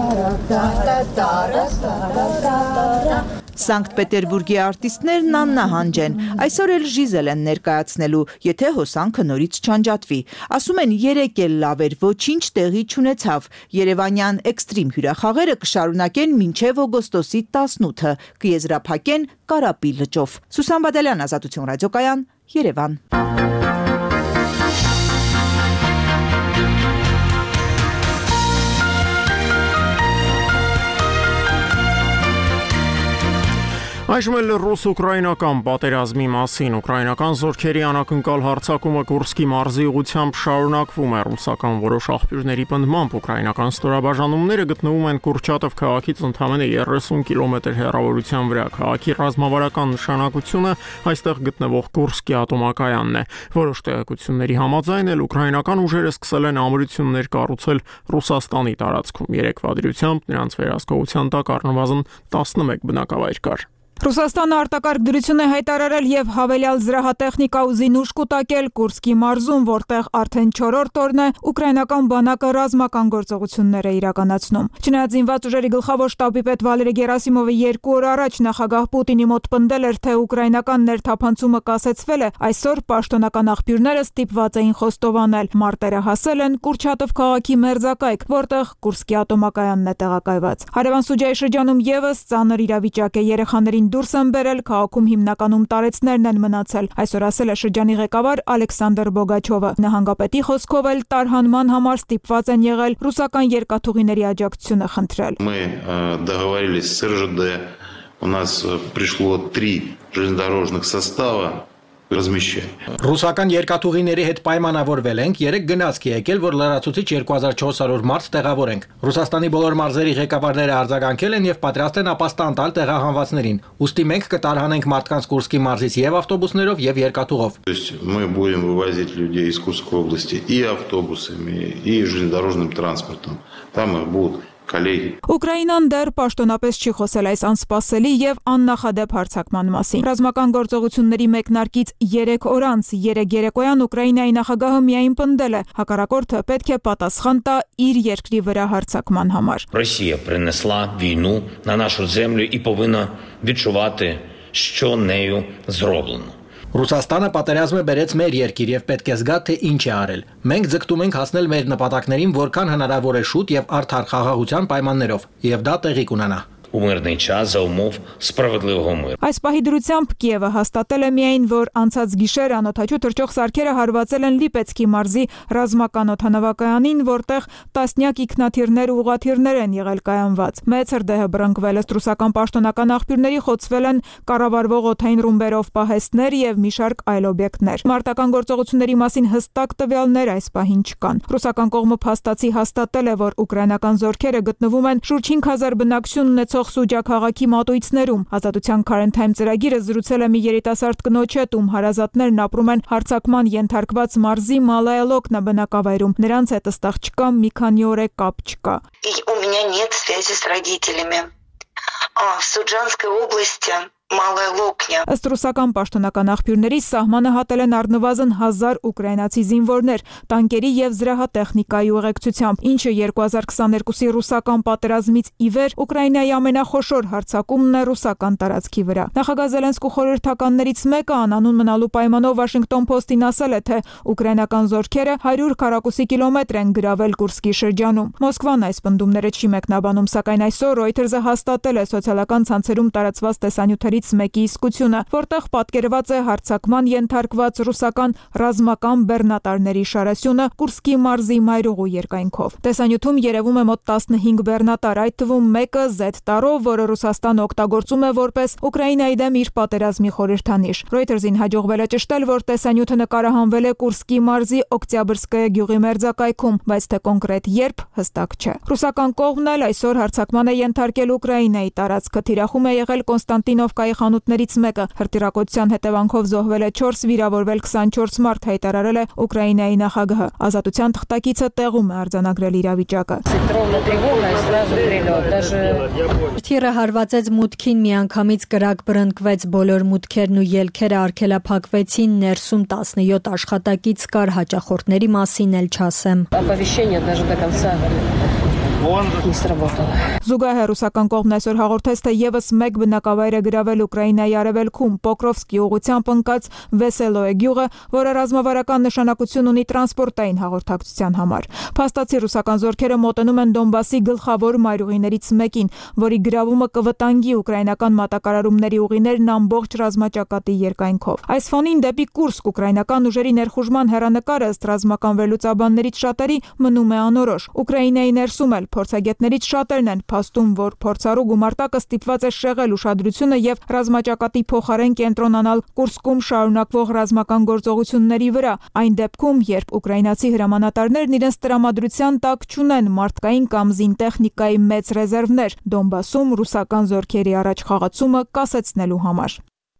Սանկտ Պետերբուրգի արտիստներն աննահանջ են, այսօր էլ Ժիզել են ներկայացնելու, եթե հոսանքը նորից չանջատվի։ Ասում են 3 էլ լավ էր, ոչինչ տեղի չունեցավ։ Երևանյան էքստրիմ հյուրախաղերը կշարունակեն մինչև օգոստոսի 18-ը, կեզրափակեն Կարապի լճով։ Սուսան Բադալյան, Ազատություն ռադիոկայան, Երևան։ Այժմ էլ ռուս-ուկրաինական պատերազմի մասին ուկրաինական զորքերի անակնկալ հարձակումը Կուրսկի մարզի ուղղությամբ շարունակվում է ռուսական որոշ աղբյուրների պնդմամբ ուկրաինական ստորաբաժանումները գտնվում են Կուրչատով քաղաքից ընդամենը 30 կիլոմետր հեռավորության վրա։ Քաղաքի ռազմավարական նշանակությունը այստեղ գտնվող Կուրսկի ատոմակայանն է։ Որոշ տեղեկությունների համաձայն էլ ուկրաինական ուժերը սկսել են ամրություններ կառուցել Ռուսաստանի տարածքում։ Երեկվա դրությամբ նրանց վերահսկողության տակ առնվազն 11 բնակավայր կար։ Ռուսաստանը արտակարգ դրություն է հայտարարել եւ հավելյալ զրահատեխնիկա ու զինուշ կուտակել Կուրսկի մարզում, որտեղ արդեն 4-րդ օրն է ուկրաինական բանակը ռազմական գործողություններ է իրականացնում։ Չնայած զինված ուժերի գլխավոր շտաբի պետ Վալերի Գերասիմովը 2 օր առաջ նախագահ Պուտինի մոտ պնդել էր, թե ուկրաինական ներթափանցումը կասեցվել է, այսօր պաշտոնական աղբյուրները ստիպված էին խոստովանել, մարտերը հասել են Կուրչատով քաղաքի մերձակայք, որտեղ Կուրսկի ատոմակայանն է տեղակայված։ Հարևան Սուջայի շրջանում եւս ծանր իրավիճակ է, երեխաներին դուրս են բերել, քաղաքում հիմնականում տարեցներն են մնացել, այսօր ասել է շրջանի ղեկավար Ալեքսանդր Բոգաչովը։ Նահանգապետի խոսքով էլ տարհանման համար ստիպված են եղել ռուսական երկաթուղիների աջակցությունը խնդրել։ Мы договорились с РЖД, у нас пришло 3 железнодорожных состава размещать. Ռուսական երկաթուղիների հետ պայմանավորվել ենք, 3 գնացք է եկել, որ լրացուցիչ 2400 մարդ տեղավորենք։ Ռուսաստանի բոլոր մարզերի ղեկավարները արձագանքել են եւ պատրաստ են ապաստան տալ տեղահանվածներին։ Ուստի մենք կտարհանենք մարդկանց Կուրսկի մարզից եւ ավտոբուսներով եւ երկաթուղով։ То есть мы будем вывозить людей из Курской области и автобусами, и железнодорожным транспортом. Там их будут коллеги. Ուկրաինան դեռ պաշտոնապես չի խոսել այս անսպասելի եւ աննախադեպ հարձակման մասին։ Ռազմական գործողությունների մեկնարկից 3 օր անց 3 երեկոյան Ուկրաինայի նախագահը միայն պնդել է, հակառակորդը պետք է պատասխան տա իր երկրի վրա հարձակման համար։ Росія принесла війну на нашу землю і повинна відчувати, що нею зроблено. Ռուսաստանը պատերազմը բերեց մեր երկիր եւ պետք է զգա, թե ինչ է արել։ Մենք ձգտում ենք հասնել մեր նպատակներին որքան հնարավոր է շուտ եւ արդար խաղաղության պայմաններով, եւ դա տեղի կունենա։ У мирний час за умов справедливого миру. Այս պահի դրությամբ Կիևը հաստատել է միայն, որ անցած գիշեր անօթաչու թռչող սարքերը հարվածել են Լիպեցկի մարզի ռազմական օդանավակայանին, որտեղ տասնյակ ինքնաթիռներ ու ուղղաթիռներ են եղել կայանված։ Մեծ հրդեհը բռնկվել ըստ ռուսական պաշտոնական աղբյուրների խոցվել են կառավարվող օդային ռումբերով պահեստներ եւ մի շարք այլ օբյեկտներ։ Մարտական գործողությունների մասին հստակ տվյալներ այս պահին չկան։ Ռուսական կողմը փաստացի հաստատել է, որ ուկրաինական զորքերը գտնվում են շուրջ 5000 բնակչություն ունեցող Սուջա քաղաքի մատույցներում։ Ազատության Current Time ծրագիրը զրուցել է մի երիտասարդ կնոջ հետ, ում հարազատներն ապրում են հարձակման ենթարկված մարզի Մալայալոկնա բնակավայրում։ Նրանց հետ ըստեղ չկա մի քանի օր է կապ չկա։ У меня нет связи с родителями. В Суджанской области Малая Локня. Ըստ ռուսական պաշտոնական աղբյուրների սահմանը հատել են առնվազն 1000 ուկրաինացի զինվորներ, տանկերի եւ զրահատեխնիկայի ուղեկցությամբ, ինչը 2022-ի ռուսական պատերազմից ի վեր Ուկրաինայի ամենախոշոր հարձակումն է ռուսական տարածքի վրա։ Նախագահ Զելենսկու խորհրդականներից մեկը անանուն մնալու պայմանով Washington Post-ին ասել է, թե ուկրաինական զորքերը 100 քառակուսի կիլոմետր են գրավել Կուրսկի շրջանում։ Մոսկվան այս պնդումները չի մեկնաբանում, սակայն այսօր Reuters-ը հաստատել է սոցիալական ցանցերում տարածված տեսանյութերի մեկի իսկությունը, որտեղ պատկերված է հարձակման ենթարկված ռուսական ռազմական բեռնատարների շարասյունը Կուրսկի մարզի մայրուղու երկայնքով։ Տեսանյութում երևում է մոտ 15 բեռնատար, այդ թվում մեկը Z-տարով, որը Ռուսաստանը օգտագործում է որպես Ուկրաինայի դեմ իր պատերազմի խորհրդանիշ։ Reuters-ին հաջողվել է ճշտել, որ տեսանյութը նկարահանվել է Կուրսկի մարզի Օկտյաբրսկայա գյուղի մերձակայքում, բայց թե կոնկրետ երբ հստակ չէ։ Ռուսական կողմն էլ այսօր հարձակման է ենթարկել Ուկրաինայի տարածքը, թիրախում է եղել Կոնստանտինովկա տեխնիկայի խանութներից մեկը։ Հրթիռակոծության հետևանքով զոհվել է 4, վիրավորվել 24 մարդ, հայտարարել է Ուկրաինայի նախագահը։ Ազատության թղթակիցը տեղում է արձանագրել իրավիճակը։ Հրթիռը հարվածեց մուտքին, միանգամից կրակ բռնկվեց, բոլոր մուտքերն ու ելքերը արգելափակվեցին, ներսում 17 աշխատակից կար, հաճախորդների մասին էլ չասեմ։ Զուգահեռ ռուսական կողմն այսօր հաղորդեց, թե եւս մեկ բնակավայր է գրավել Ուկրաինայի արևելքում Պոկրովսկի ուղղությամբ ընկած Վեսելոե գյուղը, որը ռազմավարական նշանակություն ունի տրանսպորտային հաղորդակցության համար։ Փաստացի ռուսական զորքերը մոտենում են Դոնբասի գլխավոր մայրուղիներից մեկին, որի գրավումը կվտանգի ուկրաինական մատակարարումների ուղիներն ամբողջ ռազմաճակատի երկայնքով։ Այս ֆոնին դեպի Կուրսկ ուկրաինական ուժերի ներխուժման հեռանկարը ըստ ռազմական վերլուծաբաններից շատերի մնում է անորոշ։ Ուկրաինայի ներսում էլ փորձագետներից շատերն են փաստում, որ փորձառու գումարտակը ստիպված է շեղել ուշադրությունը եւ ռազմաճակատի փոխարեն կենտրոնանալ Կուրսկում շարունակվող ռազմական գործողությունների վրա, այն դեպքում, երբ ուկրաինացի հրամանատարներն իրենց տրամադրության տակ չունեն մարդկային կամ զինտեխնիկայի մեծ ռեզերվներ Դոնբասում ռուսական զորքերի առաջ խաղացումը կասեցնելու համար։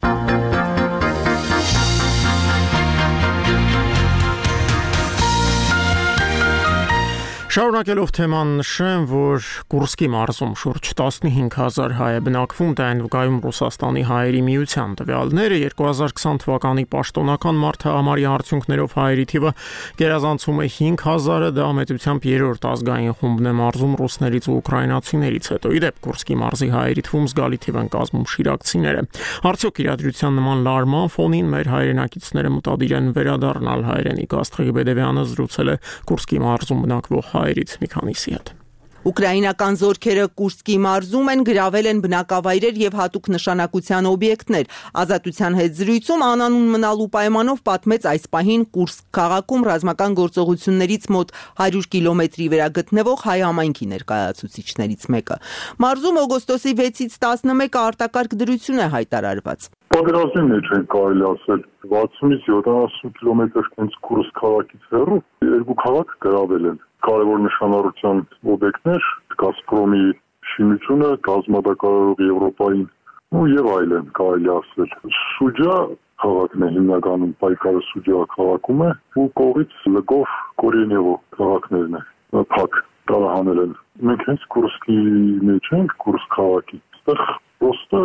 Շարունակելով թեման նշեմ, որ Կուրսկի մարզում շուրջ 15000 հայ է բնակվում, դա են վկայում Ռուսաստանի հայերի միության տվյալները։ 2020 թվականի պաշտոնական մարտահամարի արդյունքներով հայերի թիվը գերազանցում է 5000-ը, դա մեծությամբ երրորդ ազգային խումբն է մարզում ռուսներից ու ուկրաինացիներից հետո։ Իդեպ Կուրսկի մարզի հայերի թվում զգալի թիվ են կազմում շիրակցիները։ Արդյոք իրադրության նման լարման ֆոնին մեր հայրենակիցները մտադիր են վերադառնալ հայրենիք։ Աստղիկ Բեդևյանը զրուցել է Կուրսկի մարզում բնակվող հայերից մի քանիսի հետ։ Ուկրաինական զորքերը Կուրսկի մարզում են գրավել են բնակավայրեր եւ հատուկ նշանակության օբյեկտներ։ Ազատության հետ զրույցում անանուն մնալու պայմանով պատմեց այս պահին Կուրսկ քաղաքում ռազմական գործողություններից մոտ 100 կիլոմետրի վրա գտնվող հայ համայնքի ներկայացուցիչներից մեկը։ Մարզում օգոստոսի 6-ից 11-ը արտակարգ դրություն է հայտարարված։ Պատերազմի մեջ են կարելի ասել 60-ից 70 կիլոմետր հենց Կուրսկ քաղաքից հեռու երկու քաղաք գրավել են։ Կարևոր նշանառության օբյեկտներ, Գազպրոմի շինությունը, գազմատակարարող Եվրոպային ու եւ այլն կարելի ասել։ Շուջա քաղաքն է հիմնականում պայքարը Շուջա քաղաքում է ու կողից Լկով, Կորենևո քաղաքներն է փակ տարահանել են։ Մենք հենց Կուրսկի մեջ ենք, Կուրսկ քաղաքի։ Այստեղ просто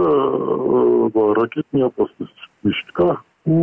ռակետնի ապաստես միշտ կա ու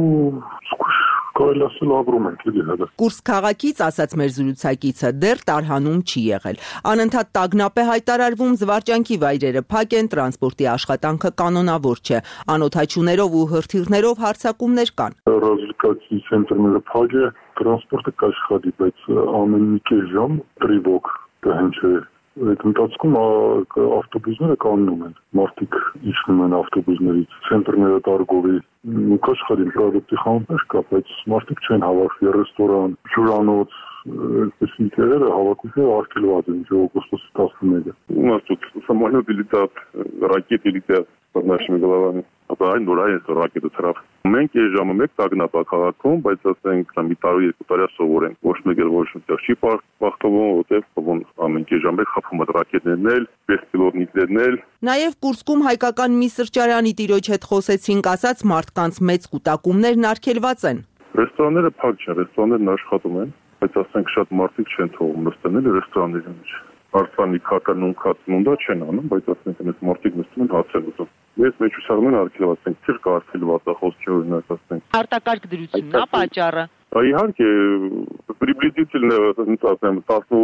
կարելի ասել ապրում ենք էլի հələ։ Կուրսկ քաղաքից, ասաց մեր զրուցակիցը, դեռ տարհանում չի եղել։ Անընդհատ տագնապ է հայտարարվում, զվարճանքի վայրերը փակ են, տրանսպորտի աշխատանքը կանոնավոր չէ։ Անօթաչուներով ու հրթիռներով հարձակումներ կան։ Ռազմիկացի ցենտրները փակ է, տրանսպորտը կաշխատի, բայց ամեն մի ժամ տրիվոկ կհնչի։ Այդ ընթացքում ավտոբուսները կանգնում են, մարդիկ իջնում են ավտոբուսներից, ցենտրները տարգովի ու կաշխատին պրոդուկտի խանութներ կա, բայց մարդիկ չեն հավաքվի, ռեստորան, հյուրանոց, այսպես ինտերերը հավաքությունը արգելված են օգոստոսի 11-ը։ У нас тут самолеты летят, ракеты летят под нашими головами. Այն որ այս ռակետը ծրավ։ Մենք այս ժամը մեկ տագնապ քաղաքում, բայց ասենք մի տարի երկու տարի սովորենք, ոչ մեկ էլ ոչ մտեղ չի բախտովում, որտեղ ամեն ժամը խփում են ռակետներն էլ, բեսպիլոտնիկներն էլ։ Նաև Կուրսկում հայկական մի սրճարանի տիրոջ հետ խոսեցինք, ասաց մարդկանց մեծ կուտակումներն արգելված են։ Ռեստորանները փակ չեն, ռեստորաններն աշխատում են, բայց ասենք շատ մարդիկ չեն թողում նստել ռեստորանների մեջ։ Արցանի քականուն քացնունդա չեն անում, բայց ասենք այս մարդիկ նստում են հացել ուտում։ Ես մեջ ուսաղում են արգելված են, չկա արգելված է խոսքի օրինակ ասենք։ Արտակարգ դրությունն է պատճառը։ Իհարկե, приблизительно, ասեմ,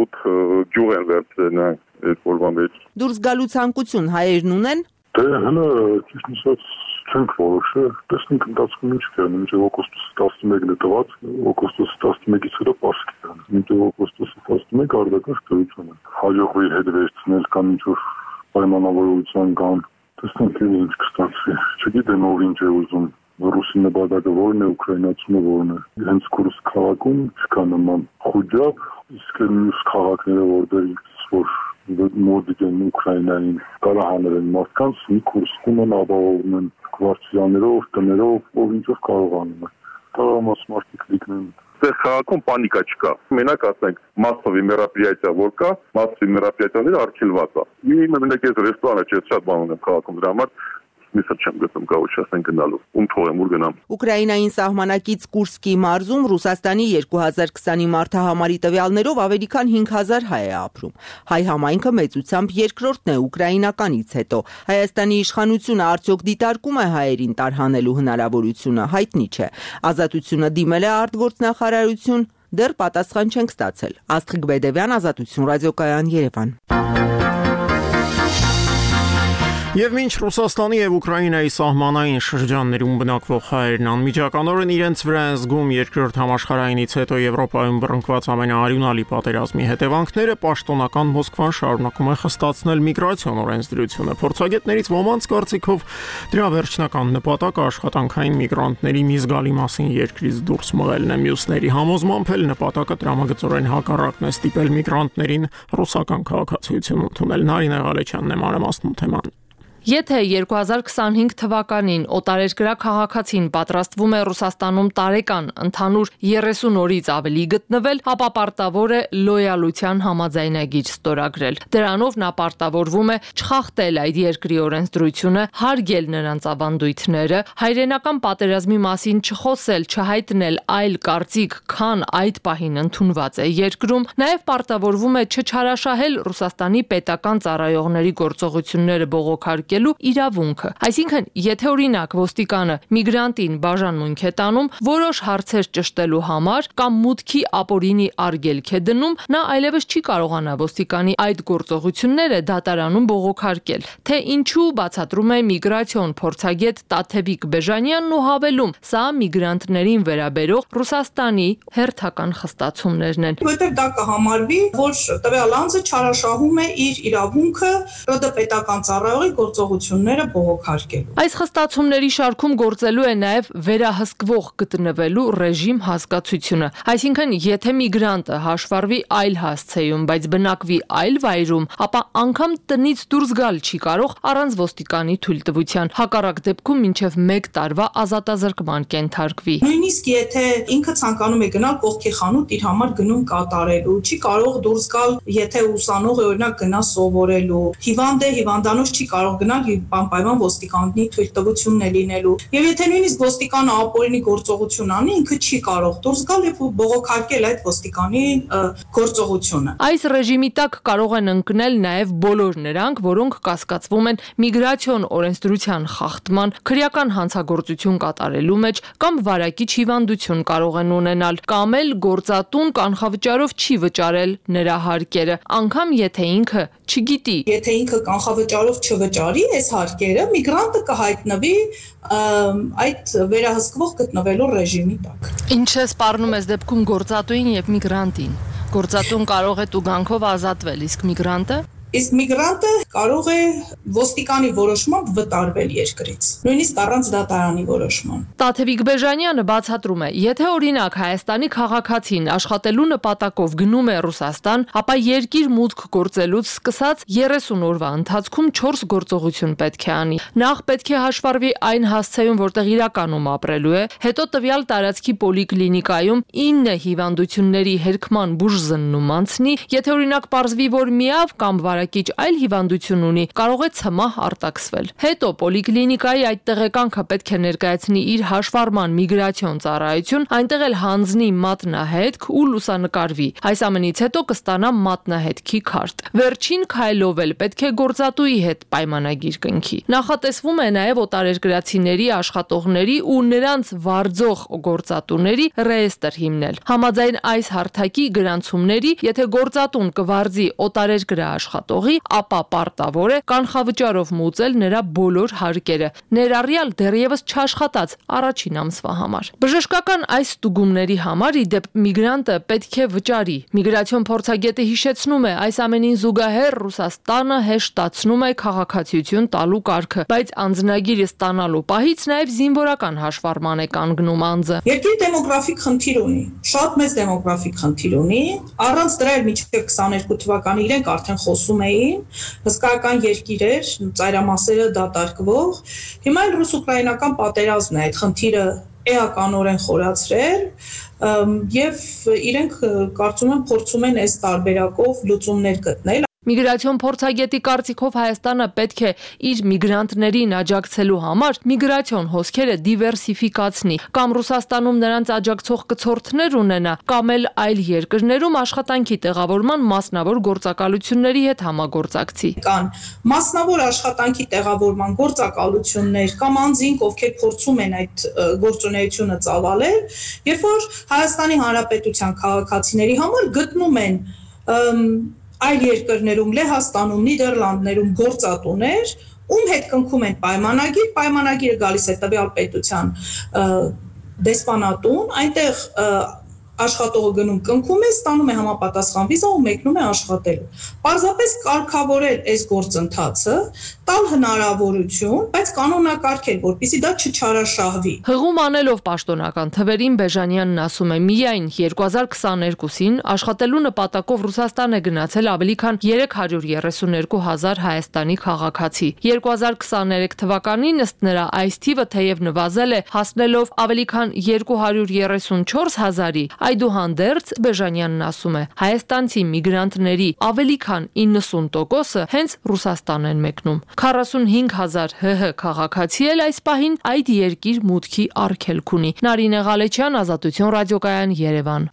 18 գյուղ են վերցրել այդ օրվա մեջ։ Դուրս գալու ցանկություն հայերն ունեն։ Դե հələ ճիշտ ասած չենք որոշել, տեսնենք ընթացքում ինչ կան, մինչև օգոստոսի 11-ն է տված, օգոստոսի 11-ից հետո պարսկ կան, մինչև օգոստոսի 11 արտակարգ դրություն է։ Հաջողվի հետ վերցնել կամ ինչ-որ պայմանավորություն կան, տեսնենք ինչ կստացվի։ Չգիտեմ ով ինչ է ուզում, ռուսի նպատակը որն է, ուկրաինացունը որն է։ Հենց Կուրսկ քաղաքում չկա նման խոջապ, իսկ մյուս քաղաքները որտեղից որ մոդիկ են Ուկրաինային տարահանել են մարդկանց, մի Կուրսկում են ապահովում են կվարտիրաներով, տներով, ով ինչով կարողանում է։ Տարամաս մարդիկ լիքնեն։ Այստեղ քաղաքում պանիկա չկա։ Մենակ ասենք մասսովի մերապրիятия որ կա, մասսովի մերապրիятияները արգելված է։ Մենակ այս ռեստորանը չէ, շատ բան ունեմ քաղաքում դրա համար Միսը չեմ գտնում գաուչասեն գնալու։ Ում թողեմ ուր գնամ։ Ուկրաինային սահմանակից Կուրսկի մարզում Ռուսաստանի 2020-ի մարտահամարի տվյալներով ավելի քան 5000 հայ է ապրում։ Հայ համայնքը մեծությամբ երկրորդն է ուկրաինականից հետո։ Հայաստանի իշխանությունը արդյոք դիտարկում է հայերին տարհանելու հնարավորությունը, հայտնի չէ։ Ազատությունը դիմել է արտգործնախարարություն, դեռ պատասխան չենք ստացել։ Աստղիկ Բեդևյան, Ազատություն ռադիոկայան, Երևան։ Եվ մինչ Ռուսաստանի եւ Ուկրաինայի սահմանային շրջաններում բնակվող հայերն անմիջականորեն իրենց վրա են զգում երկրորդ համաշխարհայինից հետո Եվրոպայում բռնկված ամենաարյունալի պատերազմի հետևանքները, պաշտոնական Մոսկվան շարունակում է խստացնել միգրացիոն օրենսդրությունը։ Փորձագետներից ոմանց կարծիքով դրա վերջնական նպատակը աշխատանքային միգրանտների մի զգալի մասին երկրից դուրս մղելն է։ Մյուսների համոզմամբ էլ նպատակը տրամագծորեն հակառակն է ստիպել միգրանտներին ռուսական քաղաքացիություն ընդունել։ Նարինե Ղալեչյանն է մանրամասնում թեման։ Եթե 2025 թվականին օտարերկրյա քաղաքացին պատրաստվում է Ռուսաստանում տարեկան ընդհանուր 30 օրից ավելի գտնվել, ապա պարտավոր է լոյալության համաձայնագիր ստորագրել։ Դրանով նա պարտավորվում է չխախտել այդ երկրի օրենսդրությունը, հարգել նրանց ավանդույթները, հայրենական պատերազմի մասին չխոսել, չհայտնել այլ կարծիք, քան այդ պահին ընդունված է երկրում, նաև պարտավորվում է չչարաշահել Ռուսաստանի պետական ծառայողների գործողությունները բողոքարկել իրավունքը։ Այսինքն, եթե օրինակ ոստիկանը միգրանտին բաժանմունք է տանում որոշ հարցեր ճշտելու համար կամ մուտքի ապօրինի արգելք է դնում, նա այլևս չի կարողանա ոստիկանի այդ գործողությունները դատարանում բողոքարկել։ Թե ինչու բացատրում է միգրացիոն փորձագետ Տաթևիկ Բեժանյանն ու հավելում, սա միգրանտներին վերաբերող Ռուսաստանի հերթական խստացումներն են։ Որտեղ դա կհամարվի, որ տվյալ անձը չարաշահում է իր իրավունքը ՌԴ պետական ծառայողի գործողությունները բողոքարկելու։ Այս խստացումների շարքում գործելու է նաև վերահսկվող գտնվելու ռեժիմ հասկացությունը։ Այսինքն, եթե միգրանտը հաշվառվի այլ հասցեում, բայց բնակվի այլ վայրում, ապա անգամ տնից դուրս գալ չի կարող առանց ոստիկանի թույլտվության։ Հակառակ դեպքում մինչև 1 տարվա ազատազրկման կենթարկվի։ Նույնիսկ եթե ինքը ցանկանում է գնալ կողքի խանութ իր համար գնում կատարելու, չի կարող դուրս գալ, եթե ուսանող է օրինակ գնա սովորելու, հիվանդ է, հիվանդանոց չի կարող գնալ անպայման ոստիկանի թույլտվությունն է լինելու։ Եվ եթե նույնիսկ ոստիկանը ապօրինի գործողություն անի, ինքը չի կարող դուրս գալ եւ բողոքարկել այդ ոստիկանի գործողությունը։ Այս ռեժիմի տակ կարող են ընկնել նաև բոլոր նրանք, որոնք կասկածվում են միգրացիոն օրենսդրության խախտման, քրեական հանցագործություն կատարելու մեջ կամ վարակիչ հիվանդություն կարող են ունենալ, կամ էլ գործատուն կանխավճարով չի վճարել նրա հարկերը, անգամ եթե ինքը չգիտի։ Եթե ինքը կանխավճարով չվճարի այս հարկերը, միգրանտը կհայտնվի այդ վերահսկվող գտնվելու ռեժիմի տակ։ Ինչ է սպառնում այս դեպքում գործատուին եւ միգրանտին։ Գործատուն կարող է տուգանքով ազատվել, իսկ միգրանտը Իսկ միգրանտը կարող է ոստիկանի որոշմամբ վտարվել երկրից, նույնիսկ առանց դատարանի որոշման։ Տաթևիկ Բեժանյանը բացատրում է, եթե օրինակ Հայաստանի քաղաքացին աշխատելու նպատակով գնում է Ռուսաստան, ապա երկիր մուտք գործելուց սկսած 30 օրվա ընթացքում 4 գործողություն պետք է անի։ Նախ պետք է հաշվառվի այն հասցեում, որտեղ իրականում ապրելու է, հետո տվյալ տարածքի պոլիկլինիկայում 9 հիվանդությունների հերկման բուժզննում անցնի, եթե օրինակ պարզվի, որ միավ կամ վարակիչ այլ հիվանդություն ունի, կարող է ցմահ արտաքսվել։ Հետո պոլիկլինիկայի այդ տեղեկանքը պետք է ներկայացնի իր հաշվառման միգրացիոն ծառայություն, այնտեղ էլ հանձնի մատնահետք ու լուսանկարվի։ Այս ամենից հետո կստանա մատնահետքի քարտ։ Վերջին քայլով էլ պետք է գործատուի հետ պայմանագիր կնքի։ Նախատեսվում է նաև օտարերկրացիների աշխատողների ու նրանց վարձող գործատուների ռեեստր հիմնել։ Համաձայն այս հարթակի գրանցումների, եթե գործատուն կվարձի օտարերկրյա աշխատողի, ապա պարտավոր է կանխավճարով մուծել նրա բոլոր հարկերը, ներառյալ դեռևս չաշխատած առաջին ամսվա համար։ Բժշկական այս ստուգումների համար ի դեպ միգրանտը պետք է վճարի։ Միգրացիոն փորձագետը հիշեցնում է, այս ամենին զուգահեռ Ռուսաստանը հեշտացնում է քաղաքացիություն տալու կարգը, բայց անձնագիրը ստանալու պահից նաև զինվորական հաշվառման է կանգնում անձը։ Երկիրը դեմոգրաֆիկ խնդիր ունի, շատ մեծ դեմոգրաֆիկ խնդիր ունի, առանց դրա էլ մինչև 22 թվականը իրենք արդեն խոսում էին, հսկայական երկիր էր, ծայրամասերը դատարկվող։ Հիմա էլ ռուս-ուկրաինական պատերազմն է այդ խնդիրը էականորեն խորացրել եւ իրենք կարծում եմ փորձում են այս տարբերակով լուծումներ գտնել։ Միգրացիոն փորձագետի կարծիքով Հայաստանը պետք է իր միգրանտներին աջակցելու համար միգրացիոն հոսքերը դիվերսիֆիկացնի, կամ Ռուսաստանում նրանց աջակցող կցորդներ ունենա, կամ էլ այլ երկրներում աշխատանքի տեղավորման մասնավոր գործակալությունների հետ համագործակցի։ Կան մասնավոր աշխատանքի տեղավորման գործակալություններ կամ անձինք, ովքեր փորձում են այդ գործունեությունը ծավալել, երբ որ Հայաստանի Հանրապետության քաղաքացիների համար գտնում են այլ երկրներում, Լեհաստանում, Նիդերլանդներում գործատուներ, ում հետ կնքում են պայմանագիր, պայմանագիրը գալիս է տվյալ պետության դեսպանատուն, այնտեղ աշխատողը գնում կնքում է, ստանում է համապատասխան վիզա ու մեկնում է աշխատելու։ Պարզապես կարգավորել այս գործընթացը, տալ հնարավորություն, բայց կանոնակարգել, որպեսզի դա չչարաշահվի։ Հղում անելով պաշտոնական թվերին Բեժանյանն ասում է, միայն 2022-ին աշխատելու նպատակով Ռուսաստան է գնացել ավելի քան 332,000 Հայաստանի քաղաքացի։ 2023 թվականին ըստ նրա այս թիվը թեև նվազել է, հասնելով ավելի քան 234,000-ի, այդուհանդերձ Բեժանյանն ասում է, հայաստանցի միգրանտների ավելի քան 90%-ը հենց Ռուսաստան են մեկնում։ 45,000 ՀՀ քաղաքացի էլ այս պահին այդ երկիր մուտքի արգելք ունի։ Նարինե Ղալեչյան, Ազատություն ռադիոկայան, Երևան։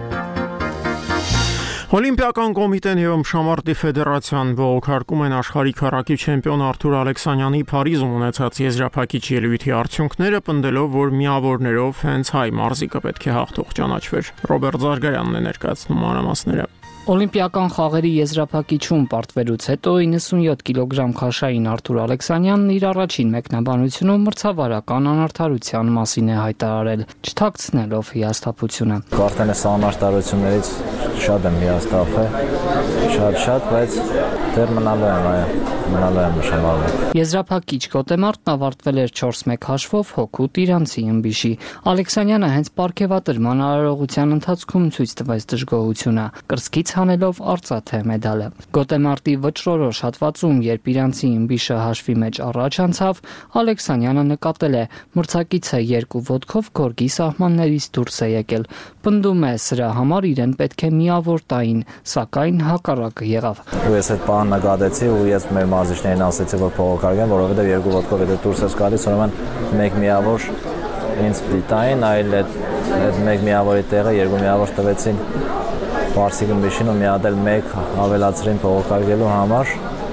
Օլիմպիական կոմիտեն եւ Ըմբշամարտի ֆեդերացիան բողոքարկում են աշխարհի քառակի չեմպիոն Արթուր Ալեքսանյանի Փարիզում ունեցած եզրափակիչ ելույթի արդյունքները, պնդելով, որ միավորներով հենց հայ մարզիկը պետք է հաղթող ճանաչվեր։ Ռոբերտ Զարգարյանն է ներկայացնում մանրամասները։ Օլիմպիական խաղերի եզրափակիչում պարտվելուց հետո 97 կիլոգրամ քաշային Արթուր Ալեքսանյանն իր առաջին մեկնաբանությունում մրցավարական անարդարության մասին է հայտարարել, չթաքցնելով հիասթափությունը։ Արդեն այս անարդարություններից շատ եմ հիասթափել, շատ, բայց դեռ մնալու եմ նշանավորում։ Եզրափակիչ գոտեմարտն ավարտվել էր 4-1 հաշվով հօգուտ իրանցի ըմբիշի։ Ալեքսանյանը հենց պարգևատրման արարողության ընթացքում ցույց տվեց դժգոհությունը, կրծքից հանելով արծաթե մեդալը։ Գոտեմարտի վճռորոշ հատվածում, երբ իրանցի ըմբիշը հաշվի մեջ առաջ անցավ, Ալեքսանյանը նկատել է, մրցակիցը երկու ոտքով գորգի սահմաններից դուրս է եկել։ Պնդում է, սրա համար իրեն պետք է միավոր տային, սակայն հակառակը եղավ։ Ու ես այդ բանը նկատեցի ու ես մեր մարզիչներին ասեցի, որ փողոքարկեն, որովհետև երկու ոտքով եթե դուրս ես գալիս, ուրեմն մեկ միավոր ինձ պիտային, այլ այդ մեկ միավորի տեղը երկու միավոր տվեցին Պարսիկ ըմբիշին ու մի հատ էլ մեկ ավելացրին փողոքարկելու համար։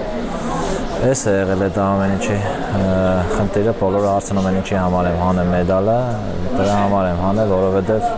Էս է եղել այդ ամեն ինչի խնդիրը, բոլորը հարցնում են ինչի համար եմ հանել մեդալը, դրա համար եմ հանել, որովհետև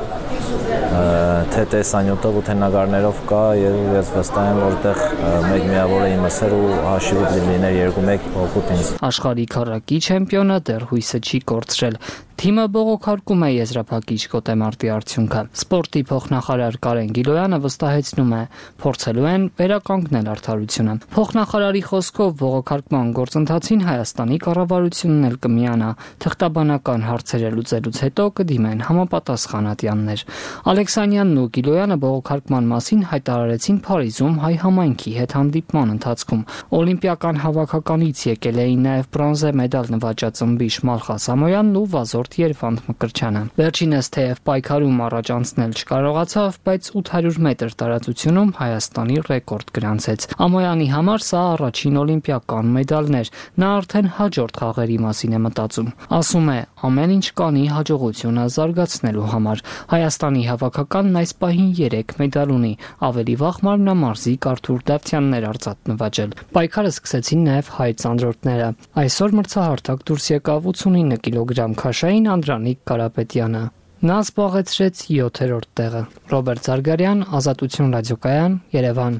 թե տեսանյութով ու թե նկարներով կա եւ ես վստահ եմ, որ այդտեղ մեկ միավորը իմս էր ու հաշիվը լիներ 2-1 օգուտ ինձ։ Աշխարհի քառակի չեմպիոնը դեռ հույսը չի կորցրել։ Թիմը բողոքարկում է եզրափակիչ գոտեմարտի արդյունքը։ Սպորտի փոխնախարար Կարեն Գիլոյանը վստահեցնում է, փորձելու են վերականգնել արդարությունը։ Փոխնախարարի խոսքով բողոքարկման գործընթացին Հայաստանի կառավարությունն էլ կմիանա, թղթաբանական հարցերը լուծելուց հետո կդիմեն համապատասխան ատյաններ։ Ալեքսանյանն ու Գիլոյանը բողոքարկման մասին հայտարարեցին Փարիզում հայ համայնքի հետ հանդիպման ընթացքում։ Օլիմպիական հավաքականից եկել էին նաև բրոնզե մեդալ նվաճած ըմբիշ Մալխա Սամոյանն ու Վազորդ Երվանդ Մկրտչյանը։ Վերջինս թեև պայքարում առաջ անցնել չկարողացավ, բայց 800 մետր տարածությունում Հայաստանի ռեկորդ գրանցեց։ Ամոյանի համար սա առաջին օլիմպիական մեդալն էր։ Նա արդեն հաջորդ խաղերի մասին է մտածում։ Ասում է, ամեն ինչ կանի հաջողությունը զարգացնելու համար։ Հայաստանի հավաքականն այս պահին 3 մեդալ ունի, ավելի վաղ մարմնամարզիկ Արթուր Դավթյանն էր արծաթ նվաճել։ Պայքարը սկսեցին նաև հայ ծանրորդները։ Այսօր մրցահարթակ դուրս եկավ 89 կիլոգրամ քաշային Անդրանիկ Կարապետյանը։ Նա զբաղեցրեց 7-րդ տեղը։ Ռոբերտ Զարգարյան, Ազատություն ռադիոկայան, Երևան։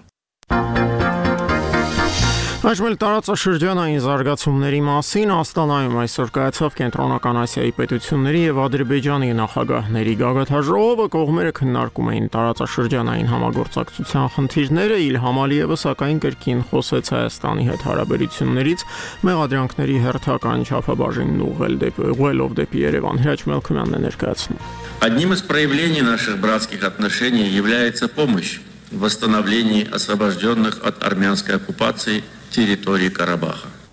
Այժմ էլ տարածաշրջանային զարգացումների մասին Աստանայում այսօր կայացավ Կենտրոնական Ասիայի պետությունների եւ Ադրբեջանի նախագահների գագաթաժողովը, կողմերը քննարկում էին տարածաշրջանային համագործակցության խնդիրները, Իլհամ Ալիևը սակայն կրկին խոսեց Հայաստանի հետ հարաբերություններից մեղադրանքների հերթական չափաբաժինն ուղղելով դեպի Երևան։ Հրաչ Մելքումյանն է ներկայացնում։ Одним из проявлений наших братских отношений является помощь в восстановлении освобожденных от армянской оккупации территории Карабаха.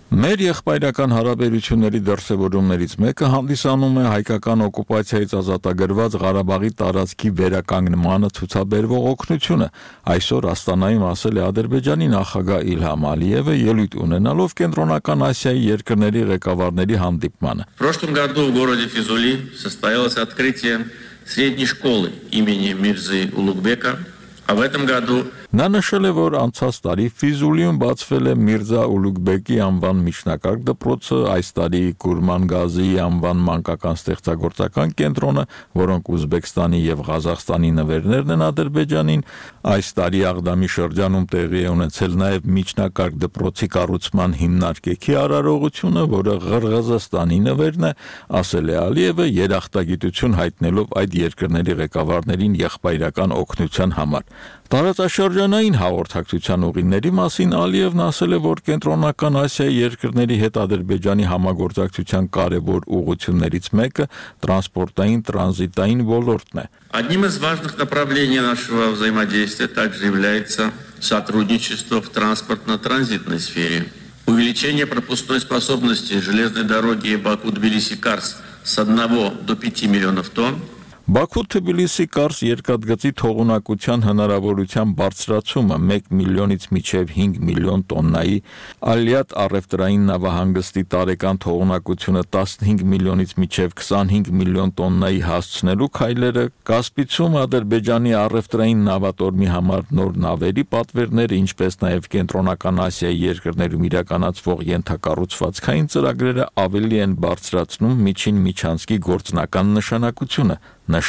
Մեր եղբայրական հարաբերությունների դրսևորումներից մեկը հանդիսանում է հայկական օկուպացիայից ազատագրված Ղարաբաղի տարածքի վերականգնմանը ցուցաբերվող օգնությունը, այսօր Աստանայում ասել է Ադրբեջանի նախագահ Իլհամ Ալիևը ելույթ ունենալով Կենտրոնական Ասիայի երկրների ղեկավարների հանդիպմանը։ В прошлом году в городе Физули состоялось открытие средней школы имени Мирзы Улугбека, а в этом году Նա նշել է, որ անցած տարի Ֆիզուլիում բացվել է Միրզա Ուլուգբեկի անվան միջնակարգ դպրոցը, այս տարի Կուրման Գազիի անվան մանկական ստեղծագործական կենտրոնը, որոնք Ուզբեկստանի եւ Ղազախստանի նվերներն են Ադրբեջանին, այս տարի Աղդամի շրջանում տեղի է ունեցել նաեւ միջնակարգ դպրոցի կառուցման հիմնարկեքի արարողությունը, որը Ղրղզստանի նվերն է, ասել է Ալիևը երախտագիտություն հայտնելով այդ երկրների ղեկավարներին եղբայրական օգնության համար։ Տարածաշրջանային հաղորդակցության ուղիների մասին Ալիևն ասել է, որ Կենտրոնական Ասիայի երկրների հետ Ադրբեջանի համագործակցության կարևոր ուղղություններից մեկը տրանսպորտային տրանզիտային ոլորտն է։ Одним из важных направлений нашего взаимодействия также является сотрудничество в транспортно-транзитной сфере. Увеличение пропускной способности железной дороги Баку-Тбилиси-Карс с 1 до 5 миллионов тонн. Բաքու-Թբիլիսի Կարս երկաթգծի թողունակության հնարավորության բարձրացումը 1 միլիոնից մինչև 5 միլիոն տոննայի, Ալիատ առևտրային նավահանգստի տարեկան թողունակությունը 15 միլիոնից մինչև 25 միլիոն տոննայի հասցնելու քայլերը, Կասպիցում Ադրբեջանի առևտրային նավատորմի համար նոր նավերի պատվերները, ինչպես նաև Կենտրոնական Ասիայի երկրներում իրականացվող ենթակառուցվածքային ծրագրերը ավելի են բարձրացնում միջին միջանցքի գործնական նշանակությունը։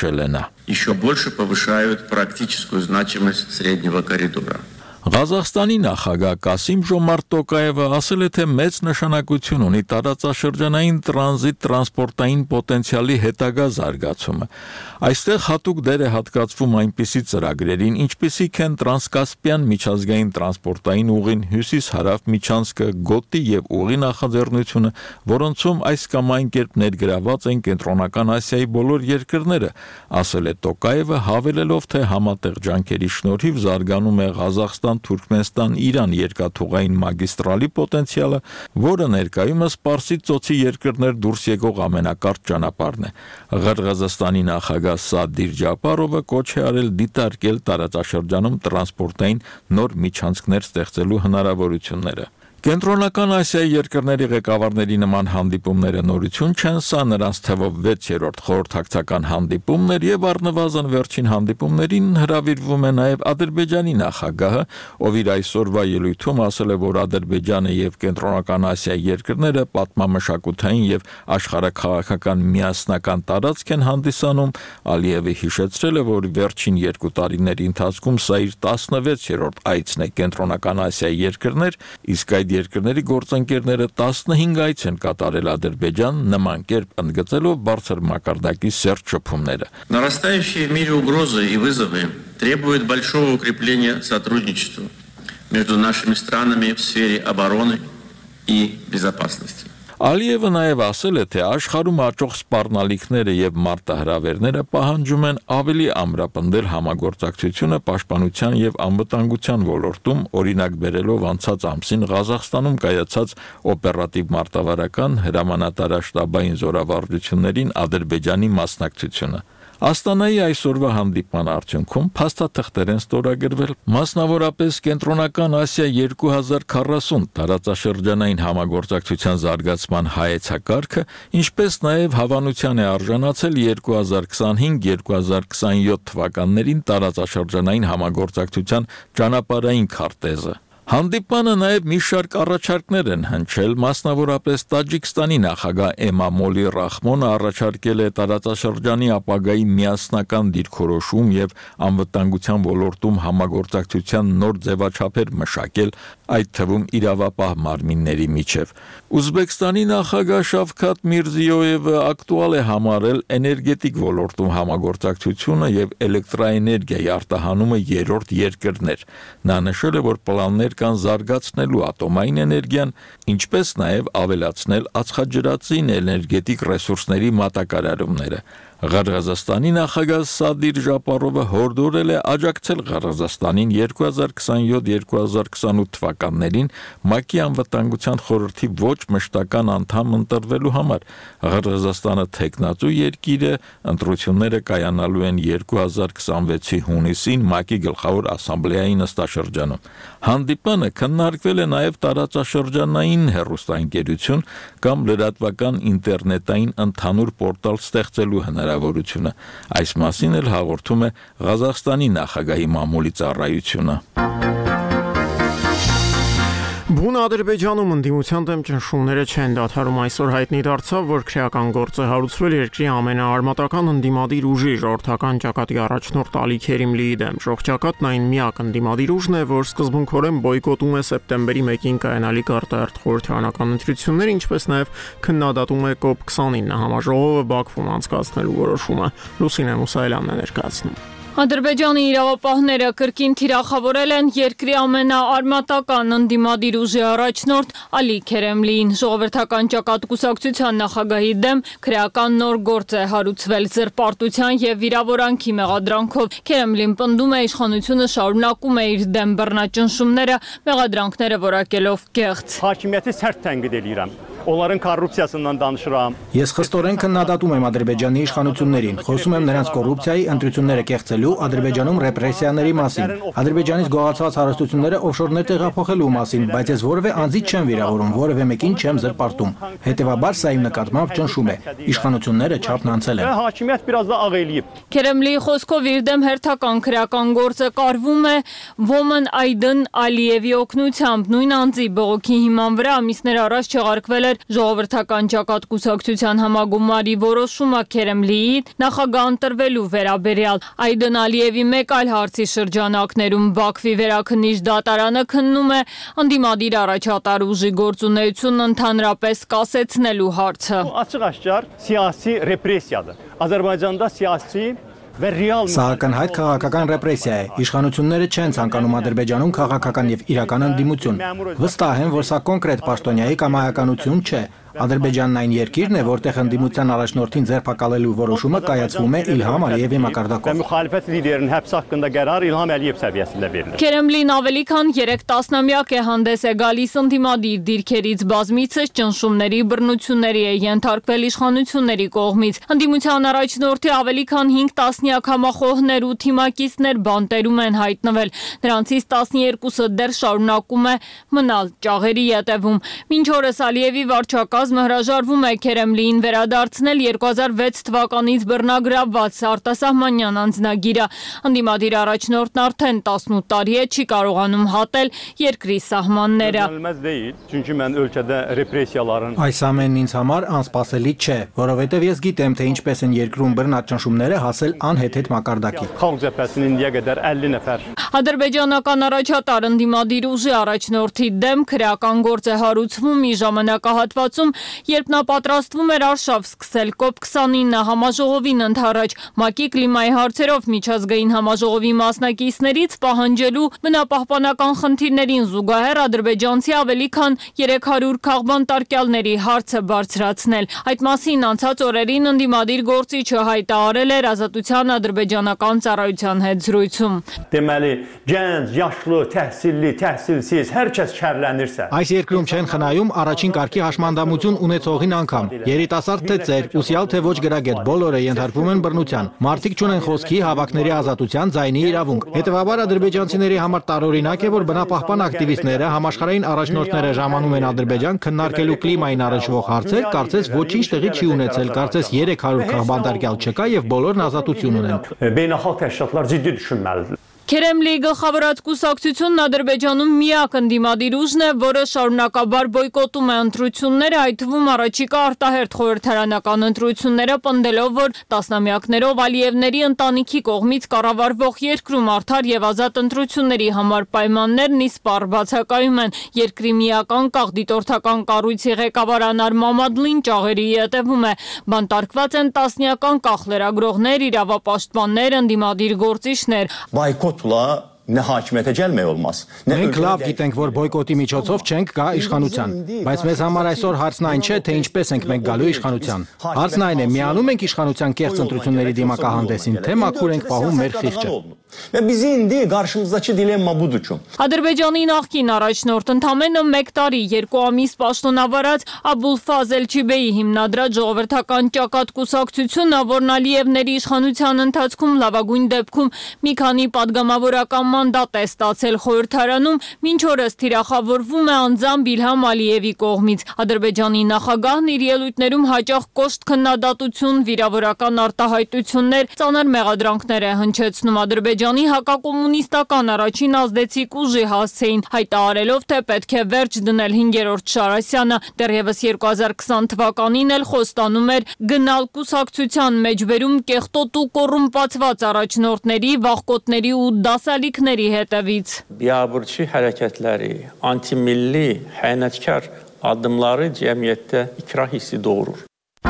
Еще больше повышают практическую значимость среднего коридора. Ղազախստանի նախագահ Կասիմ Ժոմարտ Տոկաևը ասել է, թե մեծ նշանակություն ունի տարածաշրջանային տրանզիտ տրանսպորտային պոտենցիալի հետագա զարգացումը։ Այստեղ հատուկ դեր է հատկացվում այնպիսի ծրագրերին, ինչպիսիք են տրանսկասպյան միջազգային տրանսպորտային ուղին, հյուսիս-հարավ միջանցքը, գոտի եւ ուղի նախաձեռնությունը, որոնցում այս կամ այն կերպ ներգրաված են Կենտրոնական Ասիայի բոլոր երկրները, ասել է Տոկաևը, հավելելով, թե համատեղ ջանքերի շնորհիվ զարգանում է Ղազախստան Թուրքմենստան-Իրան երկաթուղային մագիստրալի պոտենցիալը, որը ներկայումս Պարսից ծոցի երկրներ դուրս եկող ամենակարճ ճանապարհն է։ Ղրղզստանի նախագահ Սադիր Ջապարովը կոչ է արել դիտարկել տարածաշրջանում տրանսպորտային նոր միջանցքներ ստեղծելու հնարավորությունները։ Կենտրոնական Ասիայի երկրների ղեկավարների նման հանդիպումները նորություն չեն, սա նրանց թվով 6-րդ խորհրդակցական հանդիպումն էր եւ առնվազն վերջին հանդիպումներին հրավիրվում է նաեւ Ադրբեջանի նախագահը, ով իր այսօրվա ելույթում ասել է, որ Ադրբեջանը եւ Կենտրոնական Ասիայի երկրները պատմամշակութային եւ աշխարհաքաղաքական միասնական տարածք են հանդիսանում, Ալիևը հիշեցրել է, որ վերջին 2 տարիների ընթացքում սա իր 16-րդ այցն է Կենտրոնական Ասիայի երկրներ, իսկ այդ երկրների գործընկերները 15 այց են կատարել Ադրբեջան, նման կերպ ընդգծելով բարձր մակարդակի սերտ շփումները։ Нарастающие в мире угрозы и вызовы требуют большого укрепления сотрудничества между нашими странами в сфере обороны и безопасности. Ալիևը նաև ասել է, թե աշխարհում աճող սպառնալիքները եւ մարտահրավերները պահանջում են ավելի ամրապնդել համագործակցությունը պաշտպանության եւ անվտանգության ոլորտում, օրինակ բերելով անցած ամսին Ղազախստանում կայացած օպերատիվ մարտավարական հրամանատարաշտաբային զորավարժություններին Ադրբեջանի մասնակցությունը։ Աստանայի այսօրվա հանդիպման արդյունքում փաստաթղթեր են ստորագրվել, մասնավորապես Կենտրոնական Ասիա 2040 տարածաշրջանային համագործակցության զարգացման հայեցակարգը, ինչպես նաև հավանության է արժանացել 2025-2027 թվականներին տարածաշրջանային համագործակցության ճանապարհային քարտեզը։ Հանդիպանը նաև մի շարք առաջարկներ են հնչել, մասնավորապես Տաջիկստանի նախագահ Էմամոլի Ռախմոնը առաջարկել է տարածաշրջանի ապագայի միասնական դիրքորոշում եւ անվտանգության ոլորտում համագործակցության նոր ձևաչափեր մշակել, այդ թվում իրավապահ մարմինների միջև։ Ուզբեկստանի նախագահ Շավքաթ Միրզիոևը ակտուալ է համարել էներգետիկ ոլորտում համագործակցությունը եւ էլեկտրաէներգիայի արտահանումը երրորդ երկրներ։ Նա նշել է, որ պլաններ կան զարգացնելու ատոմային էներգիան, ինչպես նաև ավելացնել ածխաջրածին էներգետիկ ռեսուրսների մատակարարումները։ Ղարազստանի նախագահ Սադիր Ժապարովը հորդորել է աջակցել Ղարազստանին 2027-2028 թվականներին ՄԱԿ-ի անվտանգության խորհրդի ոչ մշտական անդամ ընտրվելու համար։ Ղարազստանը թեկնածու երկիր է, ընտրությունները կայանալու են 2026-ի հունիսին ՄԱԿ-ի գլխավոր ասամբլեայի նստաշրջանում։ Հանդիպանը քննարկվել է նաև տարածաշրջանային հեռուստաընկերություն կամ լրատվական ինտերնետային ընդհանուր պորտալ ստեղծելու հնարավորությունը։ Այս մասին էլ հաղորդում է Ղազախստանի նախագահի մամուլի ծառայությունը։ Բուն Ադրբեջանում ընդդիմության դեմ ճնշումները չեն դադարում։ Այսօր հայտնի դարձավ, որ քրեական գործ է հարուցվել երկրի ամենաարմատական ընդդիմադիր ուժի ժողովրդական ճակատի առաջնորդ Ալի Քերիմլիի դեմ։ Ժողովրդական այն միակ ընդդիմադիր ուժն է, որ սկզբունքորեն բոյկոտում է սեպտեմբերի 1-ին կայանալիք արտահերթ խորհրդարանական ընտրությունները, ինչպես նաև քննադատում է COP29 համաժողովը Բաքվում անցկացնելու որոշումը։ Լուսինե Մուսայելյանն է ներկայացնում։ Ադրբեջանի իրավապահները կրկին թիրախավորել են երկրի ամենաարմատական ընդդիմադիր ուժի առաջնորդ Ալի Քերեմլիին։ Ժողովրդական ճակատ կուսակցության նախագահի դեմ քրեական նոր գործ է հարուցվել զրպարտության եւ վիրավորանքի մեղադրանքով։ Քերեմլին պնդում է իշխանությունը շարունակում է իր դեմ բռնաճնշումները, մեղադրանքները որակելով կեղծ։ Hakimiyyəti sərt tənqid edirəm. Onların korrupsiyasından danışıram. Ես խստորեն քննադատում եմ Ադրբեջանի իշխանություններին, խոսում եմ նրանց կոռուպցիայի, ընտրությունները կեղծելու, Ադրբեջանում ռեպրեսիաների մասին, Ադրբեջանից գողացված հարստությունները օֆշորներ տեղափոխելու մասին, բայց ես որևէ անձի չեմ վիրավորում, որևէ մեկին չեմ զրպարտում։ Հետևաբար սա իմ նկատմամբ ճնշում է։ Իշխանությունները չափն անցել են։ Hakimiyyət biraz da ağ eləyib. Քերեմլիի խոսքով իր դեմ հերթական քրեական գործը կարվում է Ոմն Այդն Ալիևի օգնությամբ։ Նույն անձի բողոքի հիման վրա ամիսներ առաջ չեղարկվել Ժողովրդական ճակատ կուսակցության համագումարի որոշումը Քերեմլիի նախագահ ընտրվելու վերաբերյալ։ Այդն Ալիևի մեկ այլ հարցի շրջանակներում Բաքվի վերաքննիչ դատարանը քննում է ընդդիմադիր առաջատար ուժի գործունեությունն ընդհանրապես կասեցնելու հարցը։ Açıq-aşkar siyasi repressiyadır. Azərbaycanda siyasi Սա ակնհայտ քաղաքական ռեպրեսիա է։ Իշխանությունները չեն ցանկանում Ադրբեջանում քաղաքական եւ իրական ընդդիմություն։ Վստահ եմ, որ սա կոնկրետ պաշտոնյայի կամայականություն չէ։ Ադրբեջանն այն երկիրն է, որտեղ ընդդիմության առաջնորդին ձերբակալելու որոշումը կայացվում է Իլհամ Ալիևի մակարդակով։ Müxalifət liderinin həbs haqqında qərar İlham Əliyev səviyyəsində verilir։ Քերեմլին ավելի քան 3 տասնամյակ է հանդես է գալիս ընդդիմադիր դիրքերից բազմիցս ճնշումների, բռնությունների է ենթարկվել իշխանությունների կողմից։ Ընդդիմության առաջնորդի ավելի քան 5 տասնյակ համախոհներ ու թիմակիցներ բանտերում են հայտնվել։ Նրանցից 12-ը դեռ շարունակում է մնալ ճաղերի ետևում։ Մինչ օրս Ալիևի վարչակազմը հրաժարվում է Քերեմլիին վերադարձնել 2006 թվականից բռնագրավված արտասահմանյան անձնագիրը։ Ընդդիմադիր առաջնորդն արդեն 18 տարի է չի կարողանում հատել երկրի սահմանները։ Այս ամենն ինձ համար անսպասելի չէ, որովհետև ես գիտեմ, թե ինչպես են երկրում բռնաճնշումները հասել անհեթեթ մակարդակի։ Ադրբեջանական առաջատար ընդդիմադիր ուժի առաջնորդի դեմ քրեական գործ է հարուցվում մի ժամանակահատվածում, երբ նա պատրաստվում էր արշավ սկսել COP29 համաժողովին ընդառաջ ՄԱԿ-ի կլիմայի հարցերով միջազգային համաժողովի մասնակիցներից պահանջելու բնապահպանական խնդիրներին զուգահեռ ադրբեջանցի ավելի քան 300 քաղբանտարկյալների հարցը բարձրացնել։ Այդ մասին անցած օրերին ընդդիմադիր գործիչը հայտարարել էր Ազատության ադրբեջանական ծառայության հետ զրույցում։ Deməli, gənc, yaşlı, təhsilli, təhsilsiz hər kəs şərlənirsə. Այս երկրում չեն խնայում առաջին կարգի հաշմանդամություն ունեցողին անգամ։ Երիտասարդ թե ծեր, ուսյալ թե ոչ գրագետ, բոլորը ենթարկվում են բռնության։ Մարդիկ չունեն խոսքի, հավաքների ազատության, ձայնի իրավունք։ Հետևաբար ադրբեջանցիների համար տարօրինակ է, որ բնապահպան ակտիվիստները, համաշխարհային առաջնորդները ժամանում են Ադրբեջան քննարկելու կլիմային առնչվող հարցեր, կարծես ոչինչ տեղի չի ունեցել, կարծես 300 քաղբանտարկյալ չկա եւ բոլորն ազատություն ունեն։ Beynəlxalq təşkilatlar ciddi düşünməlidir. Քերեմլիի գլխավորած կուսակցությունն Ադրբեջանում միակ ընդդիմադիր ուժն է, որը շարունակաբար բոյկոտում է ընտրությունները, այդ թվում առաջիկա արտահերթ խորհրդարանական ընտրությունները, պնդելով, որ տասնամյակներով Ալիևների ընտանիքի կողմից կառավարվող երկրում արդար եւ ազատ ընտրությունների համար պայմաններն իսպառ բացակայում են։ Երկրի միական կաղդիտորդական կառույցի ղեկավար Անար Մամադլին ճաղերի ետևում է։ Բանտարկված են տասնյական կախ լրագրողներ, իրավապաշտպաններ, ընդդիմադիր գործիչներ։ Boykotla nə hakimiyyətə gəlmək olmaz. Մենք լավ գիտենք, որ բոյկոտի միջոցով չենք գա իշխանության, բայց մեզ համար այսօր հարցն այն չէ, թե ինչպես ենք մենք գալու իշխանության։ Հարցն այն է, միանում ենք իշխանության կեղծ ընտրությունների դիմակահանդեսին, թե մաքուր ենք պահում մեր խիղճը։ Və bizi indi qarşımızdakı dilemma budur ki. Ադրբեջանի նախկին առաջնորդ ընդամենը 1 տարի 2 ամիս պաշտոնավարած Աբուլֆազել Չիբեի հիմնադրած ժողովրդական ճակատ կուսակցությունը, որն Ալիևների իշխանության ընթացքում լավագույն դեպքում մի քանի падգամավորական մանդատ է ստացել խորհրդարանում, մինչ օրս թիրախավորվում է անձամբ Իլհամ Ալիևի կողմից։ Ադրբեջանի նախագահն իր ելույթներում հաճախ կոշտ քննադատություն, վիրավորական արտահայտություններ, ծանր մեղադրանքներ է հնչեցնում Ադրբեջանի հակակոմունիստական առաջին ազդեցիկ ուժի հասցեին, հայտարարելով, թե պետք է վերջ դնել 5-րդ Շարասյանը, դեռևս 2020 թվականին էլ խոստանում էր գնալ կուսակցության մեջբերում կեղտոտ ու կոռումպացված առաջնորդների, վախկոտների ու դասալիքների հետևից։ Biabırçı hərəkətləri, antimilli, xəyanətkar addımları cəmiyyətdə ikrah hissi doğurur.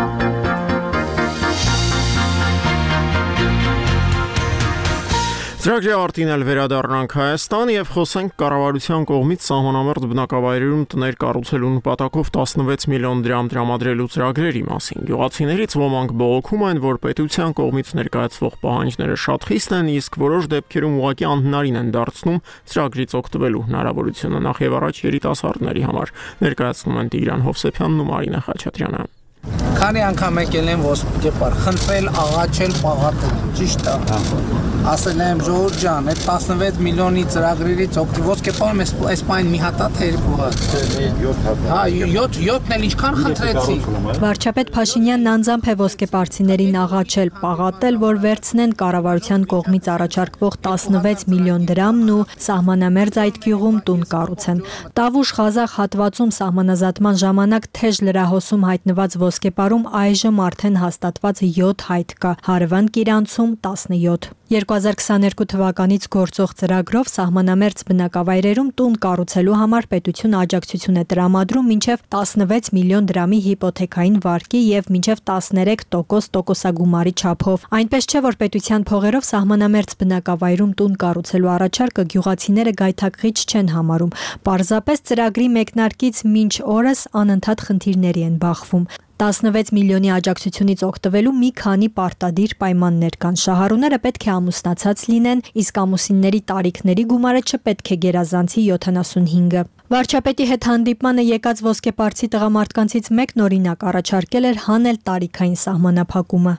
Ծրագրի արտին էլ վերադառնանք Հայաստան եւ խոսենք կառավարության կողմից սահմանամերձ բնակավայրերում տներ կառուցելու նպատակով 16 միլիոն դրամ տրամադրելու ծրագրերի մասին։ Գյուղացիներից ոմանք բողոքում են, որ պետության կողմից ներկայացվող պահանջները շատ խիստ են, իսկ որոշ դեպքերում ուղղակի անհնարին են դարձնում ծրագրից օգտվելու հնարավորությունը նախ եւ առաջ երիտասարդների համար։ Ներկայացնում են Տիգրան Հովսեփյանն ու Մարինա Խաչատրյանը։ Քանի անգամ եկել եմ ոսպիտի պար, խնդրել, աղաչել, պաղատել, ճիշտ է։ Ասել եմ Ժողովուրդ ջան, այդ 16 միլիոնի ծրագրերից ոսկե պարում այս պայն մի հատ է, թե երկու հատ։ Հա, 7-ն էլ ինչքան խնդրեցի։ Վարչապետ Փաշինյանն անձամբ է ոսկեպարցիներին աղաչել, պաղատել, որ վերցնեն կառավարության կողմից առաջարկվող 16 միլիոն դրամն ու սահմանամերձ այդ գյուղում տուն կառուցեն։ Տավուշ-Ղազախ հատվածում սահմանազատման ժամանակ թեժ լրահոսում հայտնված ոսկեպարում այժմ արդեն հաստատված 7 հայտ կա, Հարևան Կիրանցում 17։ 2022 թվականից գործող ծրագրով սահմանամերձ բնակավայրերում տուն կառուցելու համար պետությունը աջակցություն է տրամադրում մինչև 16 միլիոն դրամի հիպոթեքային վարկի եւ մինչև 13% տոկոսագումարի չափով։ Այնպես չէ, որ պետության փողերով սահմանամերձ բնակավայրում տուն կառուցելու առաջարկը գյուղացիները գայթակղիչ չեն համարում։ Պարզապես ծրագրի մեկնարկից մինչ օրս անընդհատ խնդիրների են բախվում։ 16 միլիոնի աջակցությունից օգտվելու մի քանի պարտադիր պայմաններ կան։ Շահառուները պետք է ամուսնացած լինեն, իսկ ամուսինների տարիքների գումարը չպետք է գերազանցի 75-ը։ Վարչապետի հետ հանդիպմանը եկած ոսկեպարցի տղամարդկանցից մեկն օրինակ առաջարկել էր հանել տարիքային սահմանափակումը։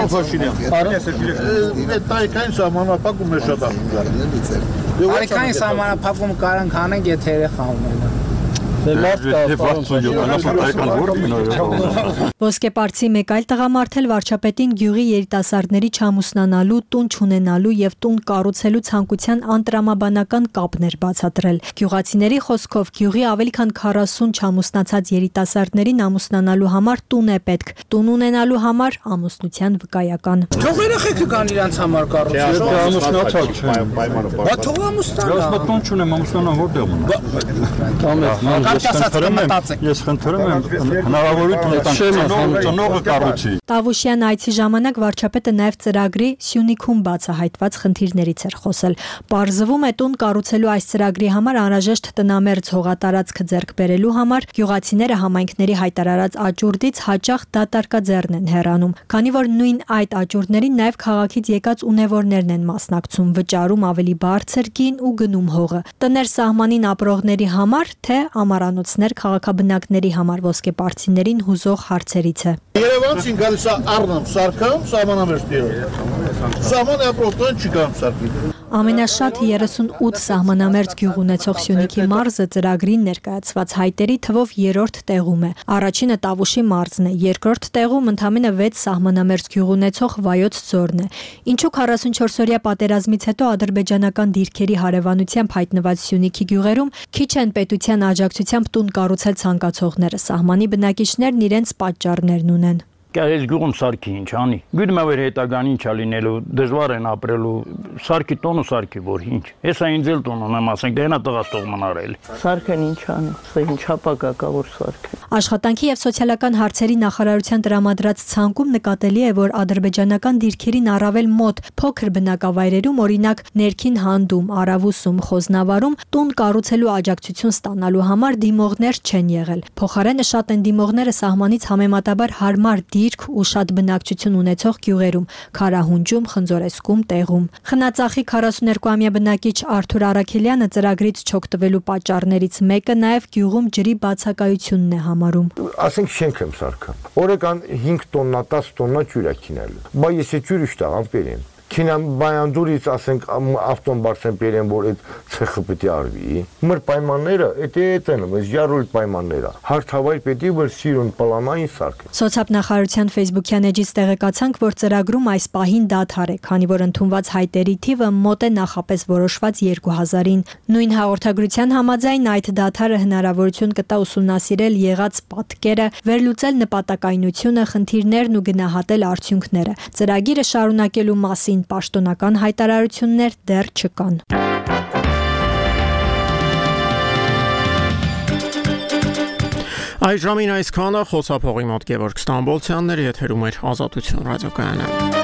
Տարիքային սահմանափակումը շատ ախտար։ Տարիքային սահմանափակում կարանք հանենք, եթե երեխա ունենան։ Ոսկեպարցի մեկ այլ տղամարդ էլ վարչապետին գյուղի երիտասարդների չամուսնանալու, տուն չունենալու եւ տուն կառուցելու ցանկության անտրամաբանական կապն էր բացատրել։ Գյուղացիների խոսքով գյուղի ավելի քան 40 չամուսնացած երիտասարդներին ամուսնանալու համար տուն է պետք, տուն ունենալու համար ամուսնության վկայական։ Թող երեխեքը կան իրանց համար կառուցել։ Ամուսնացած չեմ պայմանը։ Բա թող ամուսնանա։ Ես տուն չունեմ, ամուսնանա որտեղ մնա։ Ես խնդրում եմ հնարավորություն ծնողը կառուցի։ Տավուշյան այցի ժամանակ վարչապետը նաև ծրագրի Սյունիքում բացահայտված խնդիրներից էր խոսել։ Պարզվում է տուն կառուցելու այս ծրագրի համար անհրաժեշտ տնամերձ հողատարածքը ձեռք բերելու համար գյուղացիները համայնքների հայտարարած աճուրդից հաճախ դատարկաձեռն են հեռանում, քանի որ նույն այդ աճուրդներին նաև քաղաքից եկած ունևորներն են մասնակցում, վճարում ավելի բարձր գին ու գնում հողը։ Տներ սահմանին ապրողների համար թե ամառանոցներ քաղաքաբնակների համար ոսկեպարցիներին հուզող հարցերից է։ Երևանցին գալիս է առնամ սարքամ, սահմանամերձ տիրում։ Սահմանը ապրողտան չի գամ սարքի։ Ամենաշատ 38 սահմանամերձ գյուղ ունեցող Սյունիքի մարզը ծրագրին ներկայացված հայտերի թվով 3-րդ տեղում է։ Առաջինը Տավուշի մարզն է, երկրորդ տեղում ընդամենը 6 սահմանամերձ գյուղ ունեցող Վայոց ձորն է։ Ինչու 44-օրյա պատերազմից հետո ադրբեջանական դիրքերի հարևանությամբ հայտնված Սյունիքի գյուղերում քիչ են պետության աջակցությամբ տուն կառուցել ցանկացողները, սահմանի բնակիչներն իրենց պատճառներն ունեն։ Այս գյուղում սարքի ինչ անի։ Գիտեմ որ հետագան ինչ է լինելու, դժվար են ապրելու, սարքի տոնը սարքի որ ինչ։ Հեսա ինձ էլ տոն ունեմ, ասենք դա նա տղաս թող մնար էլի։ Սարքեն ինչ անի, սա ինչ ապագա կա որ սարքը։ Աշխատանքի եւ սոցիալական հարցերի նախարարության տրամադրած ցանկում նկատելի է, որ ադրբեջանական դիրքերին առավել մոտ փոքր բնակավայրերում, օրինակ ներքին հանդում, Արավուսում, Խոզնավարում տուն կառուցելու աջակցություն ստանալու համար դիմողներ չեն եղել։ Փոխարենը շատ են դիմողները սահմանից համեմատաբար հարմար դիրք ու շատ բնակչություն ունեցող գյուղերում՝ Քարահունջում, Խնձորեսկում, Տեղում։ Խնածախի 42-ամյա բնակիչ Արթուր Արաքելյանը ծրագրից չօգտվելու պատճառներից մեկը նաև գյուղում ջրի բացակայությունն է համարում։ Ասենք շենք եմ սարքան։ Օրական 5 տոննա, 10 տոննա ջուր է քինել։ Բա ես է ջուրը շտաղ ամպերին։ Քինամ բայանդուրից ասենք ավտոն բարձեն բերեն, որ այդ ցեխը պետք է արվի։ Մեր պայմանները էտեն, այս յարուլ պայմանները։ Հարթավայր պետք է որ սիրուն պլանային սարք։ Սոցիալնախարարության Facebook-յան էջից տեղեկացանք, որ ծրագրում այս պահին դադար է, քանի որ ընդունված հայտերի թիվը մոտ է նախապես որոշված 2000-ին։ Նույն հաղորդագրության համաձայն այդ դադարը հնարավորություն կտա ուսումնասիրել եղած պատկերը, վերլուծել նպատակայնությունը, խնդիրներն ու գնահատել արդյունքները։ Ծրագիրը շարունակելու մասին պաշտոնական հայտարարություններ դեռ չկան։ Այժմին այսքանը խոսափողի մոտ Գևորգ Ստամբոլցյանների եթերում էր Ազատություն ռադիոկայանը։